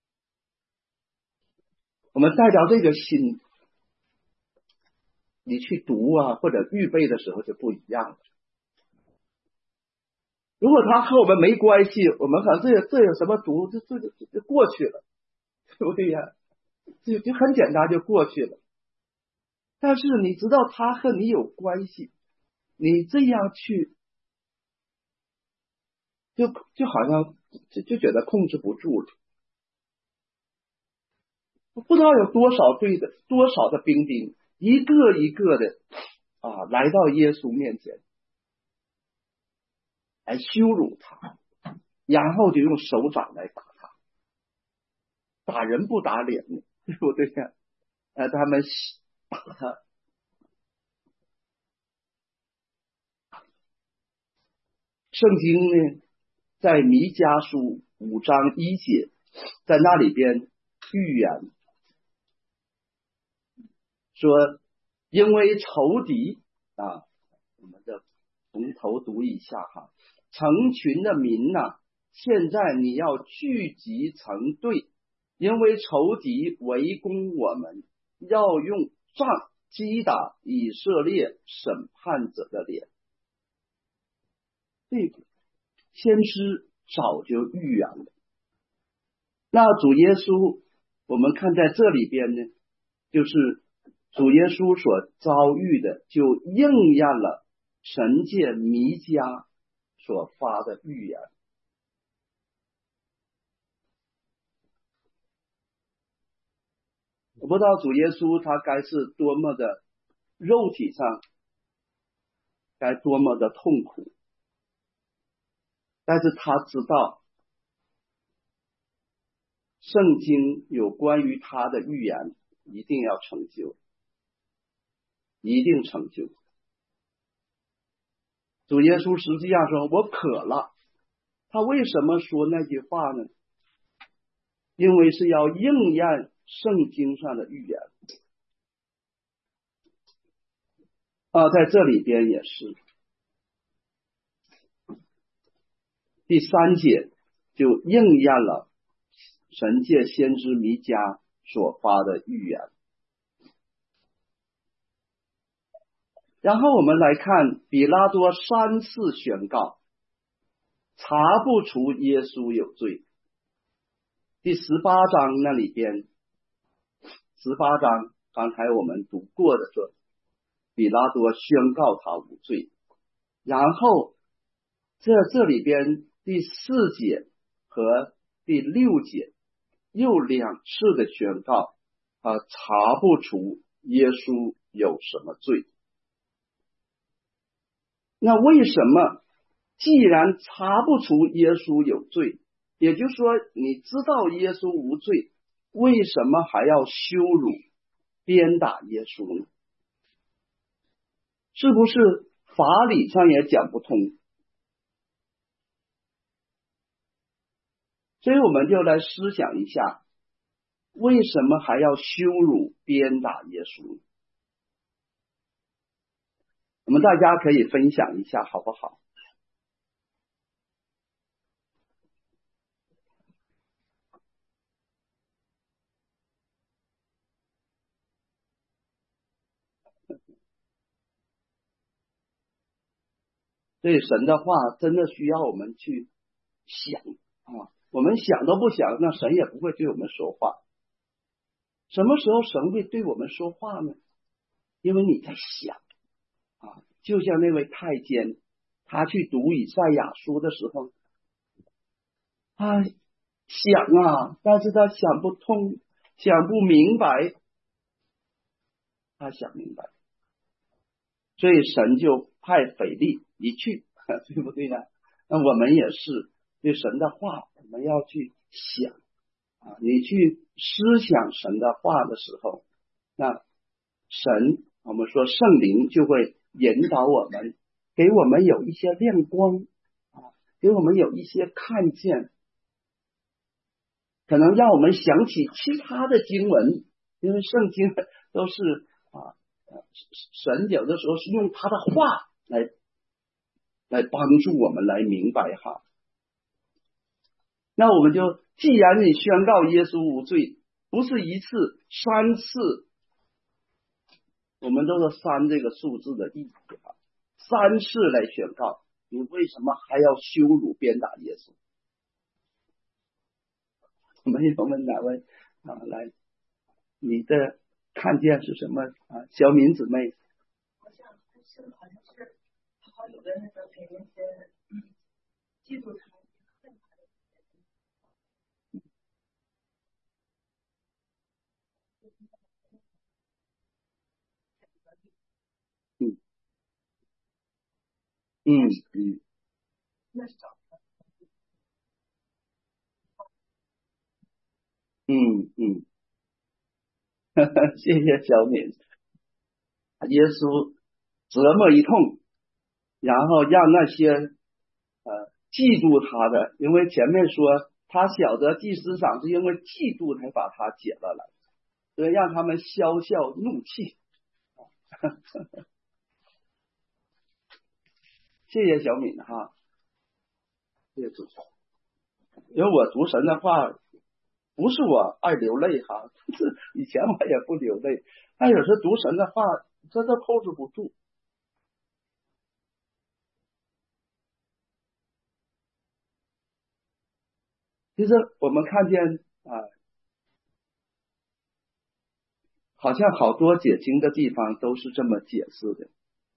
我们带着这个心，你去读啊或者预备的时候就不一样了。如果他和我们没关系，我们看这有什么读，这过去了，对不对呀？就很简单就过去了。但是你知道他和你有关系，你这样去就好像就觉得控制不住了。不知道有多少的兵丁一个一个的来到耶稣面前来羞辱他，然后就用手掌来打他。打人不打脸，对不对呀？他们打他。圣经呢，在弥迦书5章1节，在那里边预言说，因为仇敌我们的从头读一下哈，成群的民现在你要聚集成队，因为仇敌围攻我们，要用杖击打以色列审判者的脸。这个先知早就预言了。那主耶稣，我们看在这里边呢，就是主耶稣所遭遇的，就应验了神借弥迦所发的预言。我不知道主耶稣他该是多么的肉体上该多么的痛苦，但是他知道圣经有关于他的预言一定要成就，一定成就。主耶稣实际上说我渴了，他为什么说那句话呢？因为是要应验圣经上的预言在这里边也是第3节就应验了神借先知弥迦所发的预言。然后我们来看比拉多3次宣告查不出耶稣有罪。 第18章那里边，18章刚才我们读过的说，比拉多宣告他无罪，然后这里边第4节和第6节又2次的宣告，查不出耶稣有什么罪。那为什么既然查不出耶稣有罪，也就是说你知道耶稣无罪，为什么还要羞辱鞭打耶稣呢？是不是法理上也讲不通？所以我们就来思想一下，为什么还要羞辱鞭打耶稣？我们大家可以分享一下好不好？所以神的话真的需要我们去想啊，我们想都不想，那神也不会对我们说话。什么时候神会对我们说话呢？因为你在想啊，就像那位太监，他去读以赛亚书的时候，他想啊，但是他想不通，想不明白，他想明白，所以神就派腓力一去，对不对呢？那我们也是对神的话，我们要去想啊，你去思想神的话的时候，那神，我们说圣灵就会引导我们，给我们有一些亮光啊，给我们有一些看见，可能让我们想起其他的经文，因为圣经都是神有的时候是用他的话来帮助我们来明白哈。那我们就，既然你宣告耶稣无罪，不是1次3次，我们都是3这个数字的意义啊，3次来宣告，你为什么还要羞辱鞭打耶稣？我们哪位来，你的看见是什么啊？小敏姊妹， 好像是好有的那个给那些嫉妒他恨他的那是找谢谢小敏。耶稣折磨一通，然后让那些嫉妒他的，因为前面说他晓得祭司长是因为嫉妒才把他解了来，所以让他们消怒气。谢谢小敏哈，谢谢主。因为我读神的话，不是我爱流泪哈，以前我也不流泪，但有时读神的话真的控制不住。其实我们看见好像好多解经的地方都是这么解释的。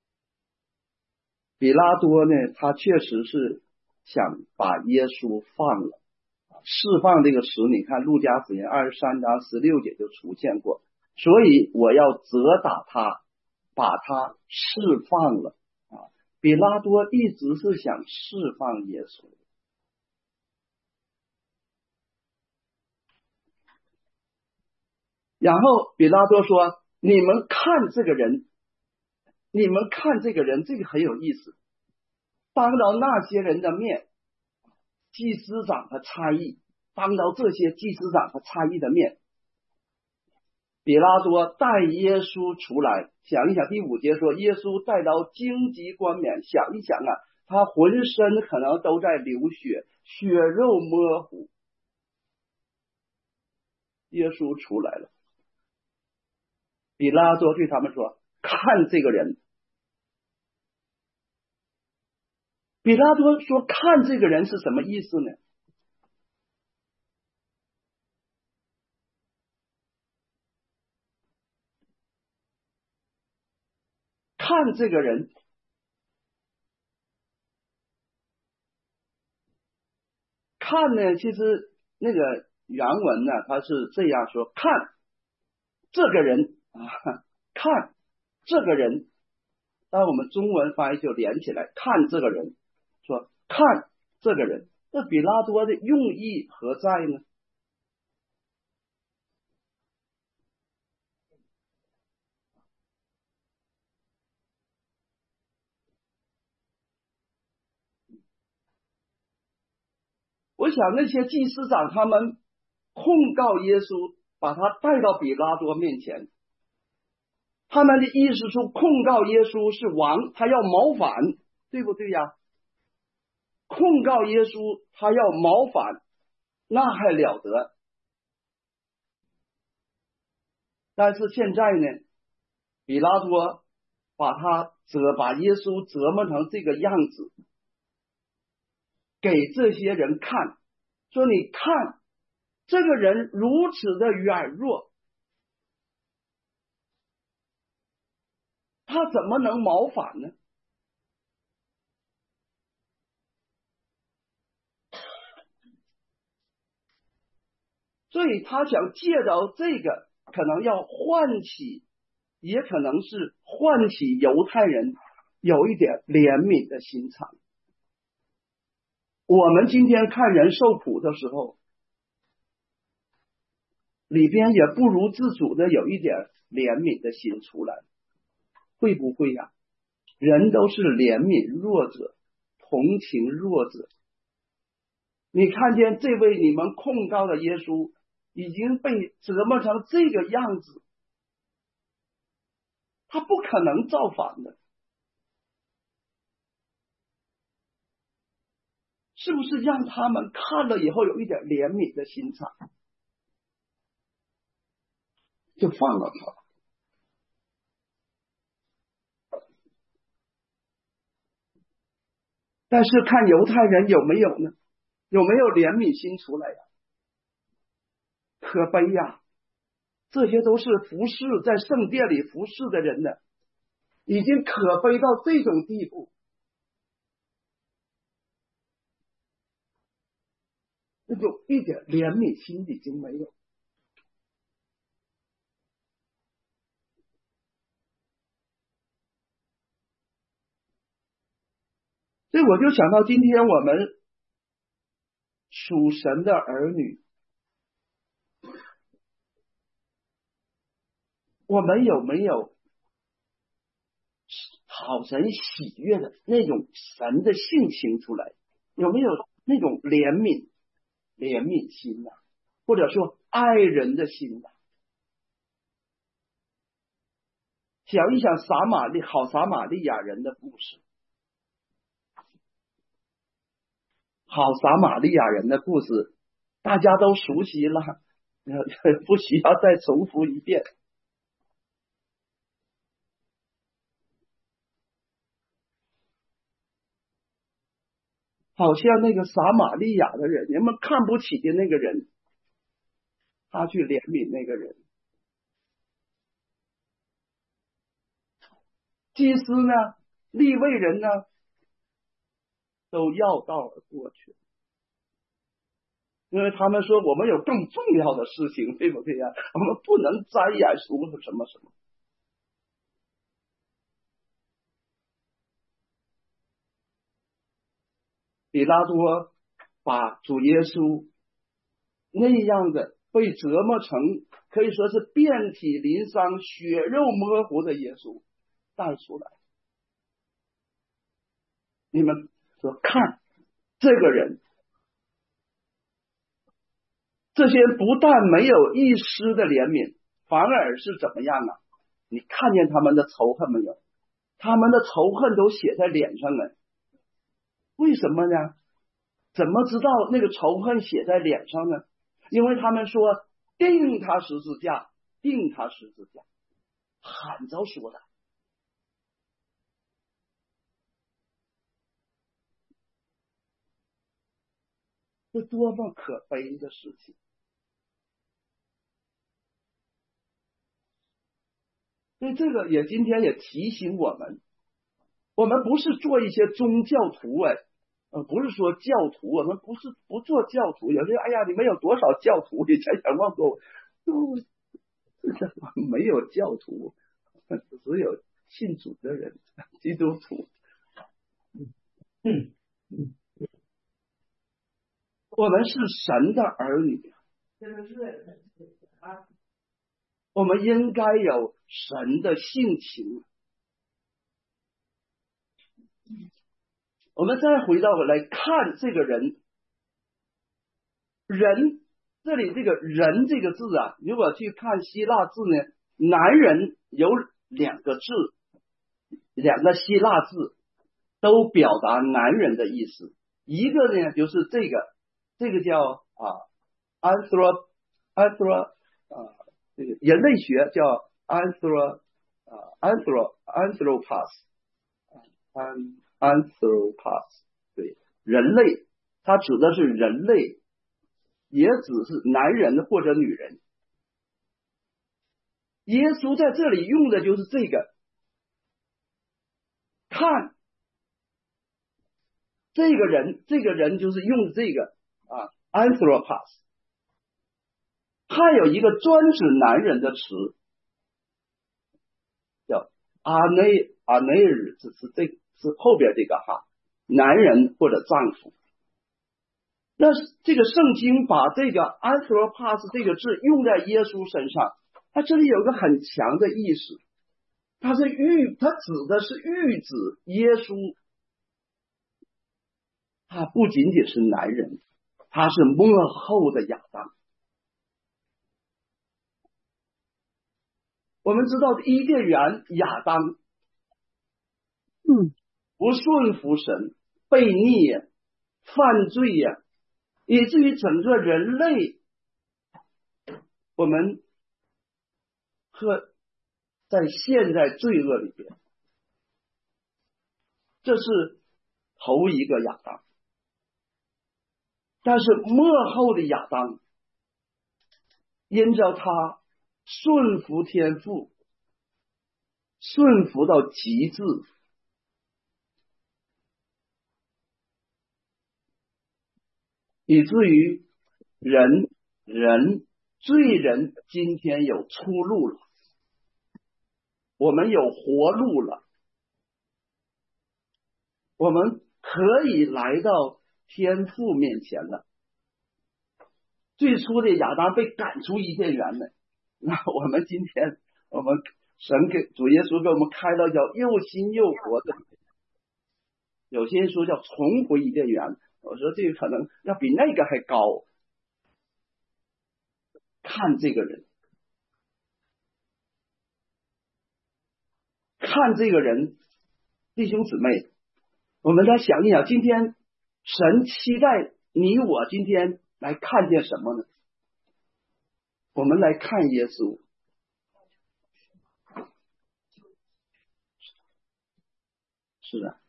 比拉多呢，他确实是想把耶稣放了，释放这个词，你看路加福音23章16节就出现过，所以我要责打他，把他释放了啊。比拉多一直是想释放耶稣。然后比拉多说，你们看这个人，这个很有意思，当着那些人的面，祭司长和差役，当着这些祭司长和差役的面，比拉多带耶稣出来，想一想第5节说，耶稣带到荆棘冠冕，想一想他浑身可能都在流血，血肉模糊，耶稣出来了，比拉多对他们说，看这个人。比拉多说看这个人是什么意思呢？ 看这个人，看呢，其实那个原文呢，他是这样说：看这个人啊，看这个人。当我们中文翻译就连起来，看这个人，说看这个人，那比拉多的用意何在呢？我想那些祭司长他们控告耶稣，把他带到比拉多面前，他们的意思是控告耶稣是王，他要谋反，对不对呀？控告耶稣他要谋反，那还了得。但是现在呢，比拉多把耶稣折磨成这个样子，给这些人看，说你看这个人如此的软弱，他怎么能谋反呢？所以他想借着这个，可能要唤起，也可能是唤起犹太人有一点怜悯的心肠。我们今天看人受苦的时候，里边也不如自主的有一点怜悯的心出来，会不会呀？人都是怜悯弱者，同情弱者。你看见这位你们控告的耶稣已经被折磨成这个样子，他不可能造反的，是不是让他们看了以后有一点怜悯的心肠，就放了他？但是看犹太人有没有呢？有没有怜悯心出来呀？可悲呀！这些都是服侍在圣殿里服侍的人呢，已经可悲到这种地步，那就一点怜悯心已经没有。所以我就想到今天我们属神的儿女，我们有没有讨神喜悦的那种神的性情出来？有没有那种怜悯心呢？或者说爱人的心呢？想一想撒玛利亚人的故事，好撒玛利亚人的故事大家都熟悉了，不需要再重复一遍。好像那个撒玛利亚的人，人们看不起的那个人，他去怜悯那个人。祭司呢，利未人呢，都绕道而过去，因为他们说我们有更重要的事情，对不对呀？我们不能沾眼书什么什么。比拉多把主耶稣那样的被折磨成可以说是遍体鳞伤、血肉模糊的耶稣带出来。你们说看这个人，这些不但没有一丝的怜悯，反而是怎么样啊？你看见他们的仇恨没有？他们的仇恨都写在脸上了。为什么呢？怎么知道那个仇恨写在脸上呢？因为他们说钉他十字架，钉他十字架，喊着说的。这多么可悲的事情！ 所以这个也今天也提醒我们，我们不是做一些宗教徒不是说教徒，我们不做教徒。有些哎呀，你们有多少教徒？你想想问过我，没有教徒，只有信主的人，基督徒。我们是神的儿女，我们应该有神的性情。我们再回到来看这个人，这里这个人这个字啊，如果去看希腊字呢，男人有两个希腊字都表达男人的意思。一个呢就是这个叫anthro 这个人类学叫 anthropos， 对，人类，它指的是人类，也指是男人或者女人。耶稣在这里用的就是这个，看这个人就是用这个anthropos。还有一个专指男人的词叫 aner， 是后边这个男人或者丈夫。那这个圣经把这个 anthropos 这个字用在耶稣身上，它这里有个很强的意思，它指的是预指耶稣，他不仅仅是男人，他是末后的亚当。我们知道伊甸园亚当不顺服神，悖逆犯罪以至于整个人类，我们在陷在罪恶里边。这是头一个亚当。但是末后的亚当，因着他顺服天父，顺服到极致，以至于罪人今天有出路了，我们有活路了，我们可以来到天父面前了。最初的亚当被赶出伊甸园了，那我们今天神给主耶稣给我们开了叫又新又活的，有些人说叫重回伊甸园，我说这个可能要比那个还高。看这个人，弟兄姊妹，我们来想一想，今天神期待你我今天来看见什么呢？我们来看耶稣。是的，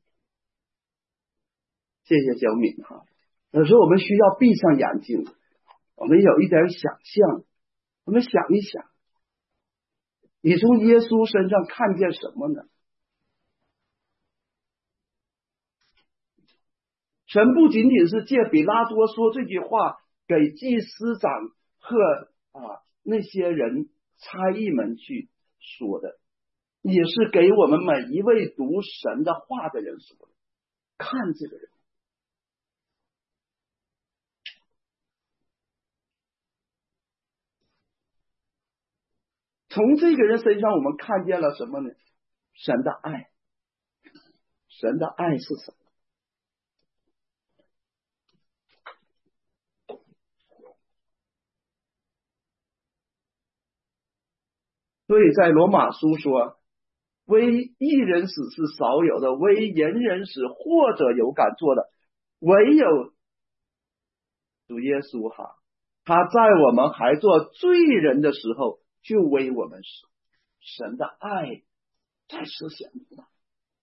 谢谢小敏有时候我们需要闭上眼睛，我们有一点想象，我们想一想，你从耶稣身上看见什么呢？神不仅仅是借比拉多说这句话给祭司长和那些人差役们去说的，也是给我们每一位读神的话的人说的。看这个人，从这个人身上我们看见了什么呢？神的爱。神的爱是什么？所以在罗马书说，为义人死是少有的，为淫人死或者有敢做的，唯有主耶稣他在我们还做罪人的时候就为我们死。神的爱在此显明了。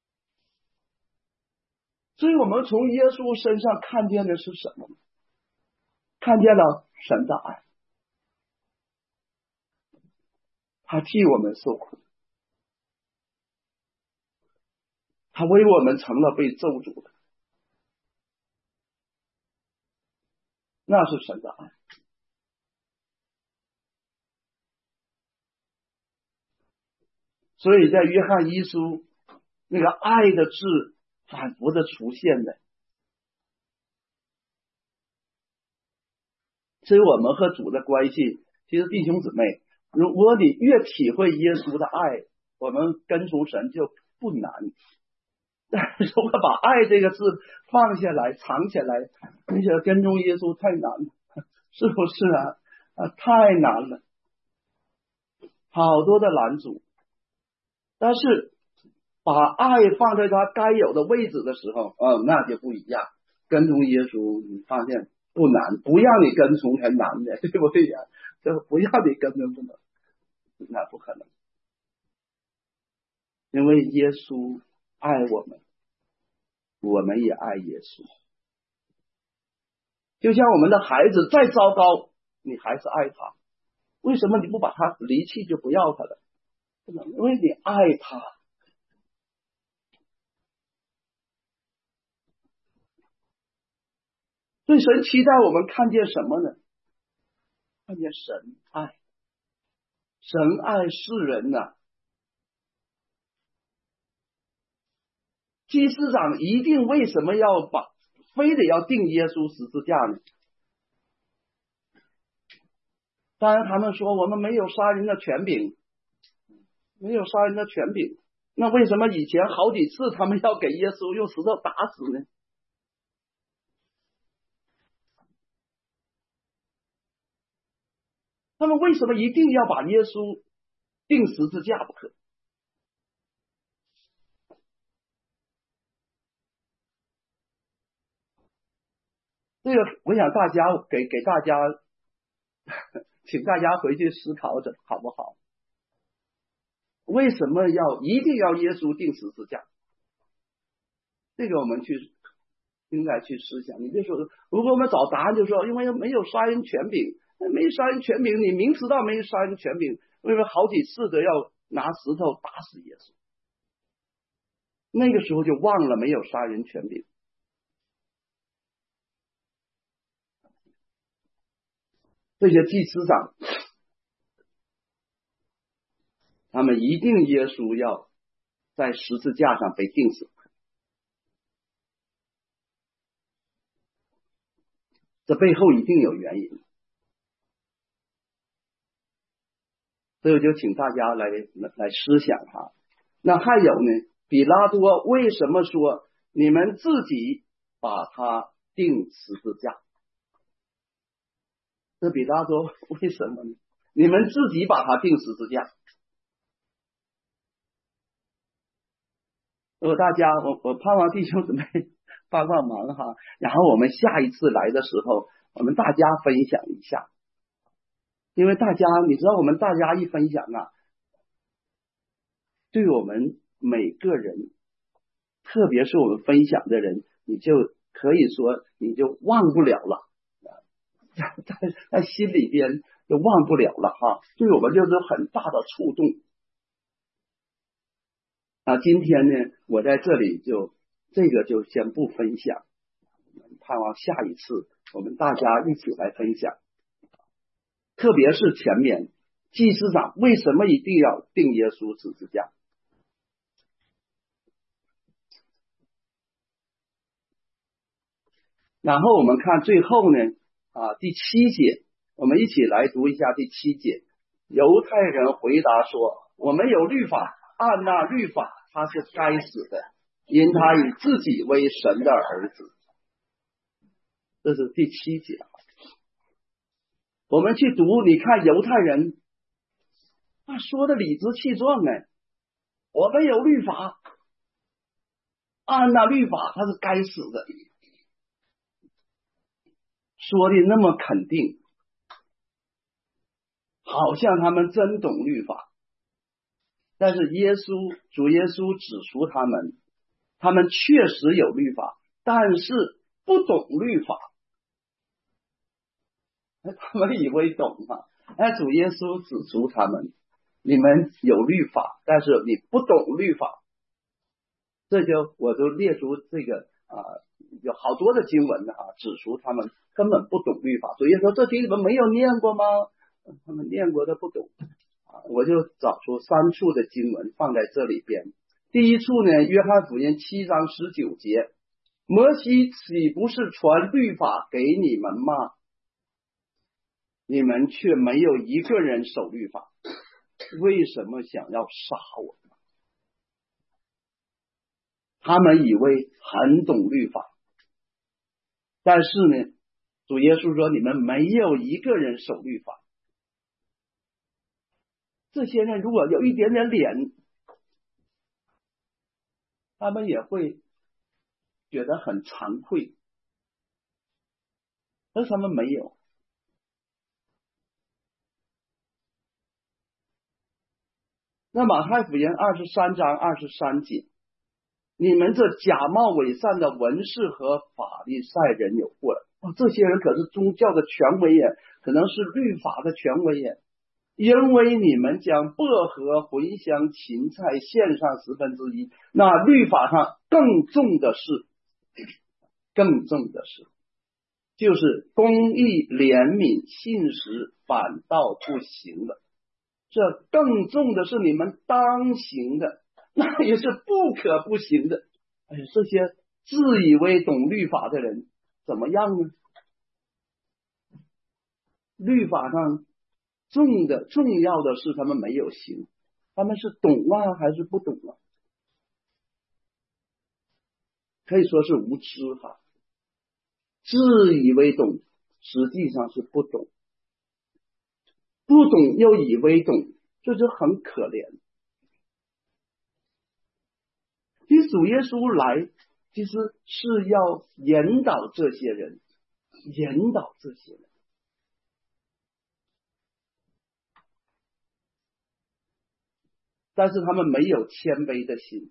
所以我们从耶稣身上看见的是什么？看见了神的爱，他替我们受苦， 他为我们成了被咒诅的，那是神的爱。所以在约翰一书那个爱的字反复的出现的。所以我们和主的关系，其实弟兄姊妹，如果你越体会耶稣的爱，我们跟从神就不难。但是如果把爱这个字放下来藏起来，你觉得跟踪耶稣太难了，是不是啊？太难了，好多的拦阻。但是把爱放在他该有的位置的时候，那就不一样。跟从耶稣，你发现不难，不要你跟从很难的，对不对呀？就不要你跟从不能，那不可能。因为耶稣爱我们，我们也爱耶稣。就像我们的孩子再糟糕，你还是爱他。为什么你不把他离弃就不要他了？因为你爱他。所以神期待我们看见什么呢？看见神爱，神爱世人呐。祭司长一定为什么要非得要钉耶稣十字架呢？当然他们说我们没有杀人的权柄，没有杀人的权柄，那为什么以前好几次他们要给耶稣用石头打死呢？他们为什么一定要把耶稣钉十字架不可？这个我想大家给大家请大家回去思考着好不好？为什么一定要耶稣钉十字架？这个我们应该去思想。你别说，如果我们找答案就说因为没有杀人权柄，没杀人权柄，你明知道没杀人权柄，为什么好几次都要拿石头打死耶稣？那个时候就忘了没有杀人权柄。这些祭司长他们一定耶稣要在十字架上被钉死，这背后一定有原因。所以我就请大家来思想哈。那还有呢，比拉多为什么说你们自己把他钉十字架？这比拉多为什么呢？你们自己把他钉十字架。如果大家我盼望弟兄姊妹帮忙哈，然后我们下一次来的时候，我们大家分享一下。因为大家你知道，我们大家一分享啊，对我们每个人，特别是我们分享的人，你就可以说你就忘不了了，在心里边就忘不了了哈，对我们就是很大的触动。今天呢，我在这里就先不分享，盼望下一次我们大家一起来分享。特别是前面祭司长为什么一定要钉耶稣十字架？然后我们看最后呢，第7节，我们一起来读一下第7节。犹太人回答说：我们有律法，按那律法他是该死的，因他以自己为神的儿子。这是第7节。我们去读，你看犹太人说的理直气壮呢，我们有律法，按那律法他是该死的，说的那么肯定，好像他们真懂律法。但是主耶稣指出他们确实有律法，但是不懂律法。他们以为懂主耶稣指出他们，你们有律法，但是你不懂律法。 这就我就列出这个有好多的经文指出他们根本不懂律法。主耶稣说这经你们没有念过吗？他们念过的不懂我就找出3处的经文放在这里边。第一处呢，约翰福音7章19节，摩西岂不是传律法给你们吗？你们却没有一个人守律法，为什么想要杀我？他们以为很懂律法，但是呢，主耶稣说你们没有一个人守律法。这些人如果有一点点脸，他们也会觉得很惭愧，但是他们没有。那马太福音23章23节，你们这假冒伪善的文士和法利赛人有祸了。这些人可是宗教的权威耶，可能是律法的权威耶，因为你们将薄荷、茴香、芹菜献上1/10，那律法上更重的是就是公义、怜悯、信实反倒不行了。这更重的是你们当行的，那也是不可不行的。这些自以为懂律法的人怎么样呢？律法上重要的是他们没有行，他们是懂还是不懂可以说是无知自以为懂，实际上是不懂，不懂又以为懂，这就很可怜。其实主耶稣来其实是要引导这些人，但是他们没有谦卑的心。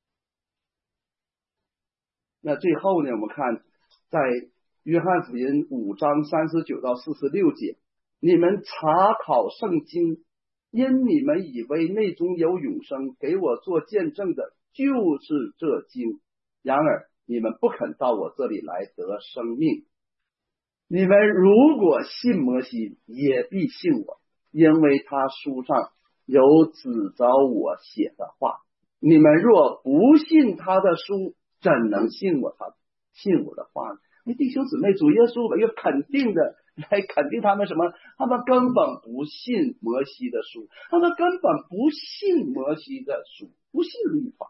那最后呢，我们看在约翰福音5章39到46节，你们查考圣经，因你们以为内中有永生，给我做见证的就是这经，然而你们不肯到我这里来得生命。你们如果信摩西，也必信我，因为他书上有指着我写的话。你们若不信他的书，怎能信我的话呢？弟兄姊妹，主耶稣一个肯定的来肯定他们什么？他们根本不信摩西的书，他们根本不信摩西的书，不信律法。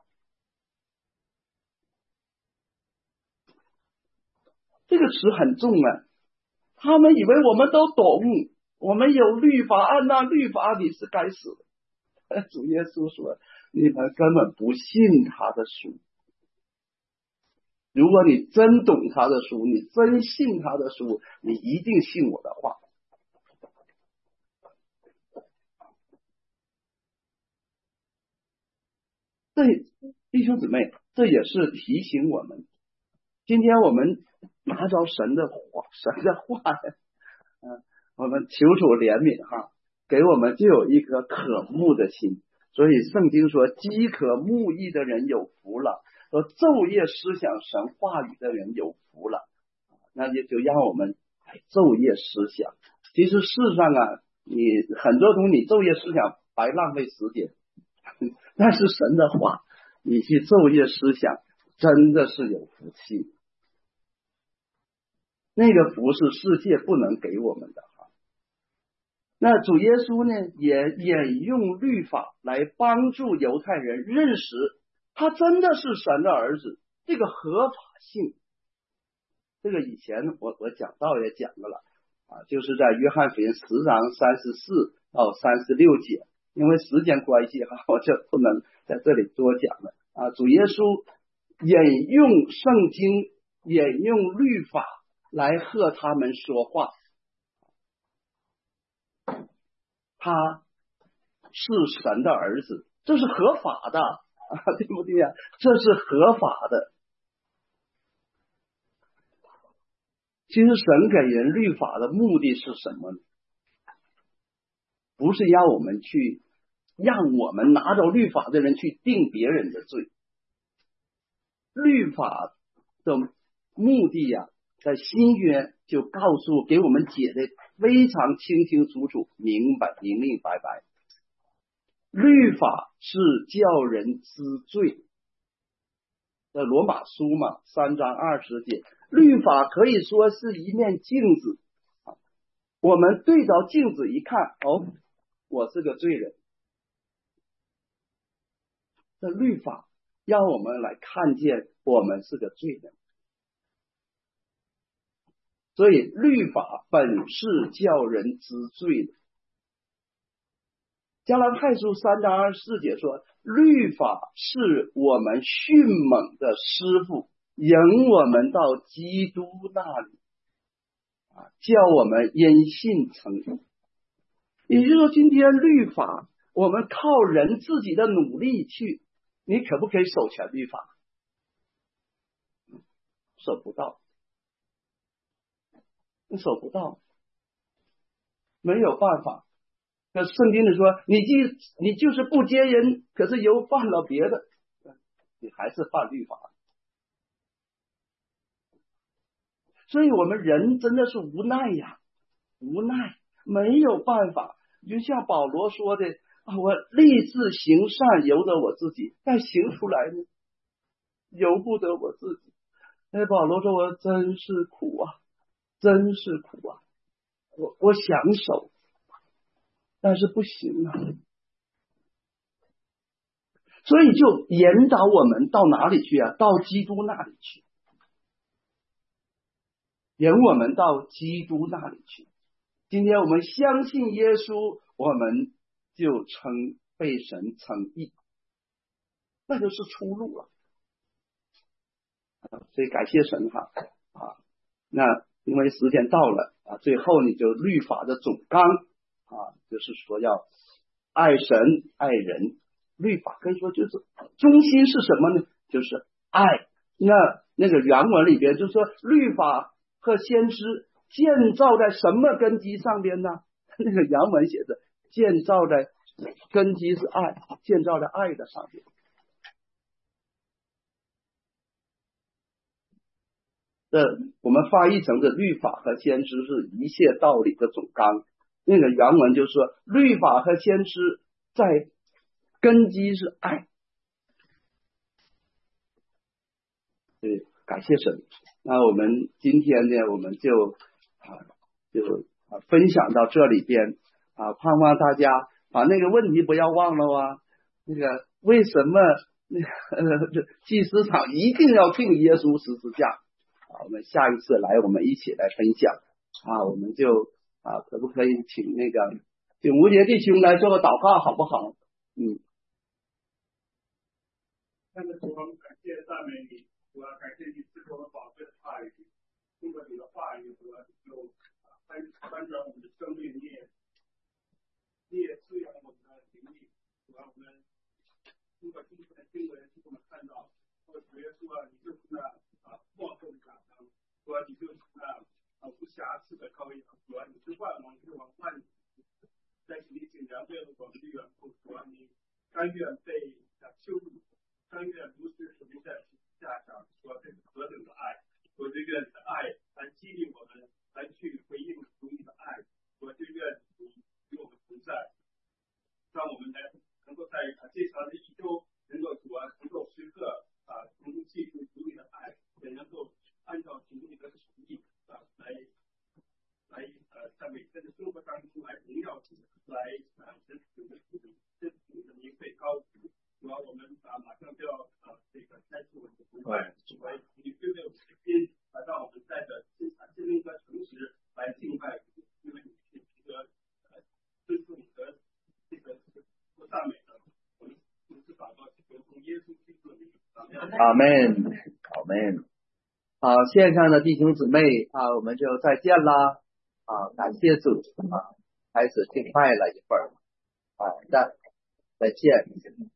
这个词很重他们以为我们都懂，我们有律法，按那律法你是该死的。主耶稣说你们根本不信他的书。如果你真懂他的书，你真信他的书，你一定信我的话。这弟兄姊妹，这也是提醒我们，今天我们拿着神的话我们求主怜悯给我们就有一颗渴慕的心。所以圣经说饥渴慕义的人有福了，说昼夜思想神话语的人有福了。那也就让我们昼夜思想。其实世上你很多东西你昼夜思想白浪费时间，但是神的话你去昼夜思想真的是有福气。那个福是世界不能给我们的。那主耶稣呢，也引用律法来帮助犹太人认识他真的是神的儿子，这个合法性。这个以前我讲道也讲过了就是在约翰福音10章34到36节，因为时间关系我就不能在这里多讲了主耶稣引用圣经，引用律法来和他们说话，他是神的儿子，这是合法的对不对这是合法的。其实神给人律法的目的是什么呢？不是让我们拿着律法的人去定别人的罪， 律法的目的呀，在新约就告诉给我们解的非常清清楚楚、明白白。律法是叫人知罪。在罗马书嘛，3章20节，律法可以说是一面镜子。我们对着镜子一看，哦，我是个罪人。这律法让我们来看见我们是个罪人。所以律法本是叫人知罪的。加拉太书3章24节说，律法是我们训猛的师傅，引我们到基督那里，叫我们因信称义。也就是说，今天律法我们靠人自己的努力去，你可不可以守全律法？守不到，你守不到，没有办法。那圣经里说，你就是不接人，可是又犯了别的，你还是犯律法。所以我们人真的是无奈呀，无奈，没有办法。就像保罗说的我立志行善，由得我自己，但行出来呢，由不得我自己。保罗说，我真是苦啊，真是苦啊！我想守，但是不行啊。所以就引导我们到哪里去啊？到基督那里去，引我们到基督那里去。今天我们相信耶稣，我们就被神称义，那就是出路了。所以感谢神哈那因为时间到了最后你就律法的总纲就是说要爱神爱人。律法可以说就是中心是什么呢？就是爱。那个原文里边就说，律法和先知建造在什么根基上边呢？那个原文写的建造在根基是爱，建造在爱的上边。我们翻译成的律法和先知是一切道理的总纲。那个原文就是说，律法和先知在根基是爱。对，感谢神。那我们今天呢，我们就分享到这里边盼望大家把那个问题不要忘了那个为什么祭司长一定要定耶稣十字架？我们下一次来，我们一起来分享我们就可不可以请吴杰弟兄来做个祷告，好不好？ 主，我们感谢赞美你，主要感谢你赐给我们宝贵的话语，通过你的话语，主要就翻转我们的生命，你也滋养我们的灵力，主要我们通过今天的经文，我们看到，主耶稣你就是那莫后的亚当，主要你就是那无瑕疵的羔羊，主要你是万王之王，万主，但是你竟然为了我们的缘故，主要你甘愿被羞辱。甘愿如此死在十字架上，说这是何等的爱！我这愿的爱来激励我们，来去回应主你的爱。我这愿主与我们同在，让我们能够在接下来的一周，能够能够时刻从中记住主你的爱，也能够按照主你的旨意来在每天的生活当中来荣耀主，来真主的名被高举。主要我们马上就要这个开始我们的读会，你对着时间让我们带着心灵和诚实来敬拜，因为你是一个尊重和这个不赞美的，我们是祷告求从耶稣基督的名。 阿门，阿门。好，线上的弟兄姊妹我们就再见啦感谢主开始敬拜了一会儿再见。